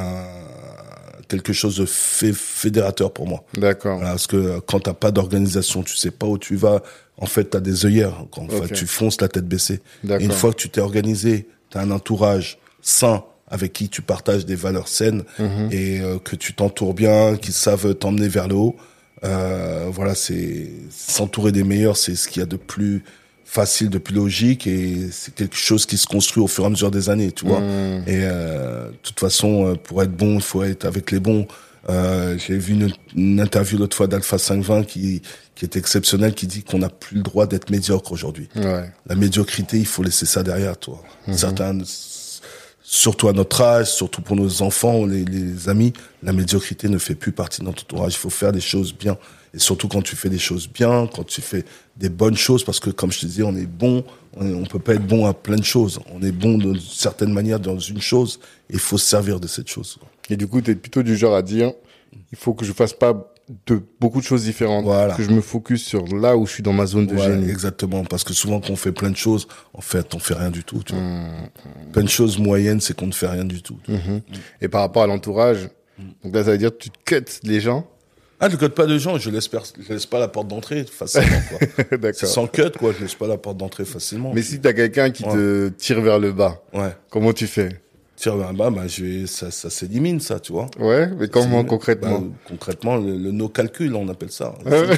quelque chose de fédérateur pour moi. D'accord. Voilà, parce que quand t'as pas d'organisation, tu sais pas où tu vas. En fait, t'as des œillères. En fait, tu fonces la tête baissée. Et une fois que tu t'es organisé, t'as un entourage sain avec qui tu partages des valeurs saines et que tu t'entoures bien, qui savent t'emmener vers le haut. Voilà, c'est s'entourer des meilleurs, c'est ce qu'il y a de plus facile, de plus logique, et c'est quelque chose qui se construit au fur et à mesure des années, tu vois. Et de toute façon, pour être bon, il faut être avec les bons. J'ai vu une interview l'autre fois d'Alpha 520 qui est exceptionnelle, qui dit qu'on n'a plus le droit d'être médiocre aujourd'hui. La médiocrité, il faut laisser ça derrière, toi. Certains, surtout à notre âge, surtout pour nos enfants, les amis, la médiocrité ne fait plus partie de notre entourage. Il faut faire des choses bien. Et surtout quand tu fais des choses bien, quand tu fais des bonnes choses, parce que comme je te disais, on est bon, on peut pas être bon à plein de choses. On est bon d'une certaine manière dans une chose, et il faut se servir de cette chose. Et du coup, tu es plutôt du genre à dire, il faut que je fasse pas de beaucoup de choses différentes, que je me focus sur là où je suis dans ma zone de génie. Exactement, parce que souvent quand on fait plein de choses, en fait, on fait rien du tout. Tu vois. Plein de choses moyennes, c'est qu'on ne fait rien du tout. Et par rapport à l'entourage, donc là, ça veut dire que tu cuts les gens? Ah, je cut pas de gens, je laisse pas la porte d'entrée facilement, quoi. D'accord. Sans cut, quoi, je laisse pas la porte d'entrée facilement. Mais si t'as quelqu'un qui te tire vers le bas, comment tu fais? Tire vers le bas, ça s'élimine, ça, tu vois. Ouais, mais comment concrètement? Concrètement, le no calcul, on appelle ça.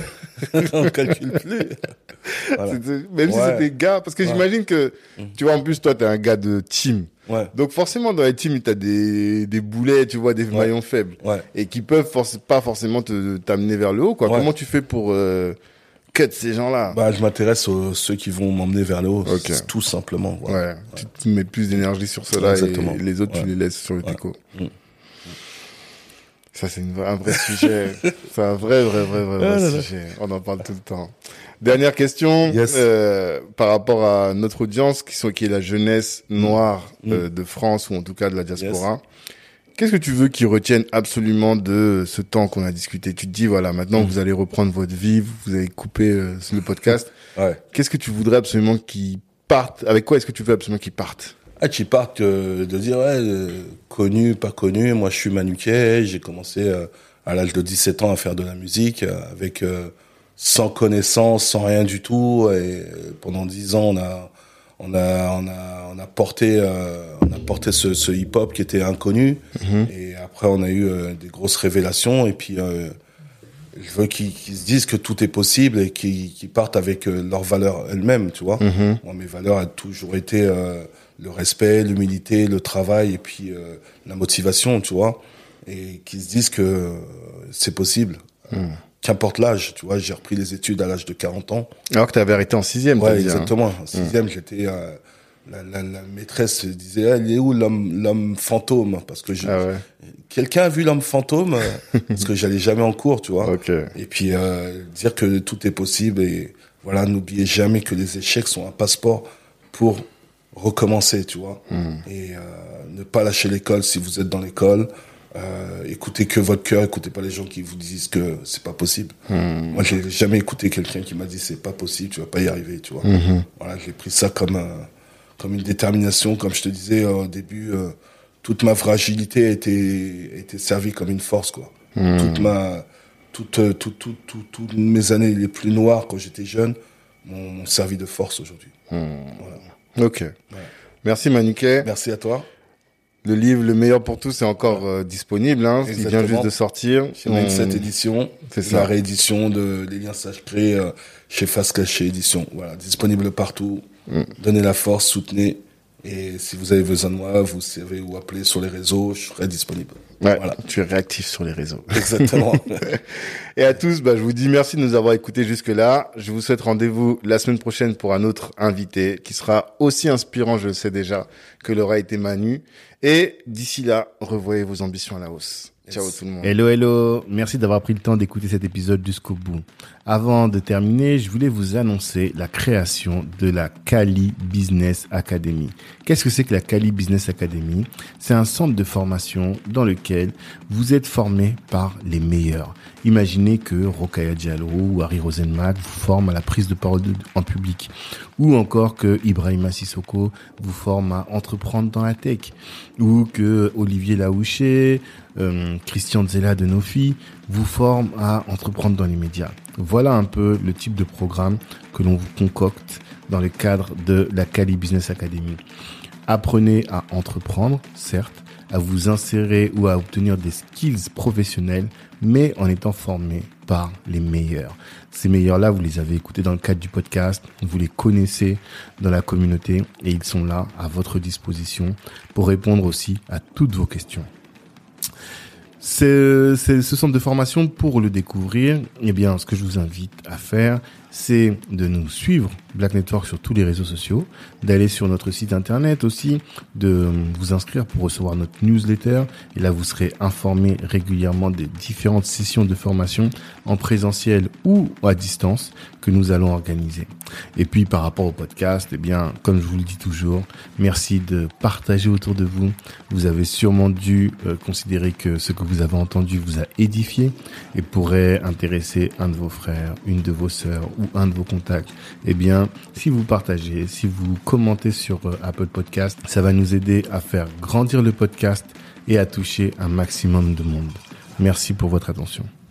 On calcule plus. Voilà. Même si c'est des gars, parce que j'imagine que, tu vois, en plus, toi, t'es un gars de team. Donc forcément dans les teams t'as des boulets, tu vois, des maillons faibles et qui peuvent pas forcément t'amener vers le haut, quoi. Comment tu fais pour cut ces gens-là? Je m'intéresse aux ceux qui vont m'emmener vers le haut, tout simplement. Tu mets plus d'énergie sur ceux-là et les autres tu les laisses sur le pico. Ça c'est un vrai sujet, c'est un vrai sujet. On en parle tout le temps. Dernière question, par rapport à notre audience, qui est la jeunesse noire de France, ou en tout cas de la diaspora. Qu'est-ce que tu veux qu'ils retiennent absolument de ce temps qu'on a discuté? Tu te dis, voilà, maintenant vous allez reprendre votre vie, vous avez coupé le podcast. Qu'est-ce que tu voudrais absolument qu'ils partent? Avec quoi est-ce que tu veux absolument qu'ils partent? Qu'ils partent de dire, connu, pas connu. Moi, je suis Manuquet. J'ai commencé à l'âge de 17 ans à faire de la musique avec sans connaissance, sans rien du tout. Et pendant 10 ans, on a porté ce hip-hop qui était inconnu. Et après, on a eu des grosses révélations. Et puis, je veux qu'ils se disent que tout est possible et qu'ils partent avec leurs valeurs elles-mêmes, tu vois. Moi, mes valeurs ont toujours été le respect, l'humilité, le travail et puis la motivation, tu vois. Et qu'ils se disent que c'est possible. Qu'importe l'âge, tu vois, j'ai repris les études à l'âge de 40 ans. Alors que tu avais arrêté en 6e, ouais, exactement. En 6e, j'étais la maîtresse disait elle est où l'homme fantôme, parce que quelqu'un a vu l'homme fantôme parce que j'allais jamais en cours, tu vois. Et puis dire que tout est possible et voilà, n'oubliez jamais que les échecs sont un passeport pour recommencer, tu vois. Et ne pas lâcher l'école si vous êtes dans l'école. Écoutez que votre cœur, écoutez pas les gens qui vous disent que c'est pas possible. Moi, j'ai jamais écouté quelqu'un qui m'a dit c'est pas possible, tu vas pas y arriver, tu vois. Voilà, j'ai pris ça comme une détermination, comme je te disais au début. Toute ma fragilité a été servie comme une force, quoi. Toutes mes années les plus noires quand j'étais jeune m'ont servi de force aujourd'hui. Voilà. Ok. Ouais. Merci Maniquet. Merci à toi. Le livre Le meilleur pour tous est encore disponible. Hein. Il vient juste de sortir. J'ai même cette édition. C'est ça. La réédition de Les Liens Sacrés chez Face Cachée Édition. Voilà, disponible partout. Donnez la force, soutenez. Et si vous avez besoin de moi, vous savez où appeler sur les réseaux, je serai disponible. Ouais, voilà. Tu es réactif sur les réseaux. Exactement. Et à tous, je vous dis merci de nous avoir écoutés jusque-là. Je vous souhaite rendez-vous la semaine prochaine pour un autre invité qui sera aussi inspirant, je le sais déjà, que l'aura été Manu. Et d'ici là, revoyez vos ambitions à la hausse. Yes. Ciao tout le monde. Hello. Merci d'avoir pris le temps d'écouter cet épisode jusqu'au bout. Avant de terminer, je voulais vous annoncer la création de la Kali Business Academy. Qu'est-ce que c'est que la Kali Business Academy ? C'est un centre de formation dans lequel vous êtes formés par les meilleurs. Imaginez que Rokhaya Diallo ou Harry Rosenmack vous forment à la prise de parole en public. Ou encore que Ibrahima Sissoko vous forme à entreprendre dans la tech. Ou que Olivier Laouché, Christian Zella de Nofi vous forme à entreprendre dans les médias. Voilà un peu le type de programme que l'on vous concocte dans le cadre de la Kali Business Academy. Apprenez à entreprendre, certes, à vous insérer ou à obtenir des skills professionnels, mais en étant formé par les meilleurs. Ces meilleurs-là, vous les avez écoutés dans le cadre du podcast, vous les connaissez dans la communauté et ils sont là à votre disposition pour répondre aussi à toutes vos questions. C'est ce centre de formation, pour le découvrir, eh bien, ce que je vous invite à faire, c'est de nous suivre, Black Network, sur tous les réseaux sociaux, d'aller sur notre site internet aussi, de vous inscrire pour recevoir notre newsletter. Et là, vous serez informé régulièrement des différentes sessions de formation en présentiel ou à distance que nous allons organiser. Et puis, par rapport au podcast, eh bien, comme je vous le dis toujours, merci de partager autour de vous. Vous avez sûrement dû considérer que ce que vous avez entendu vous a édifié et pourrait intéresser un de vos frères, une de vos sœurs ou un de vos contacts. Eh bien, si vous partagez, si vous commentez sur Apple Podcast, ça va nous aider à faire grandir le podcast et à toucher un maximum de monde. Merci pour votre attention.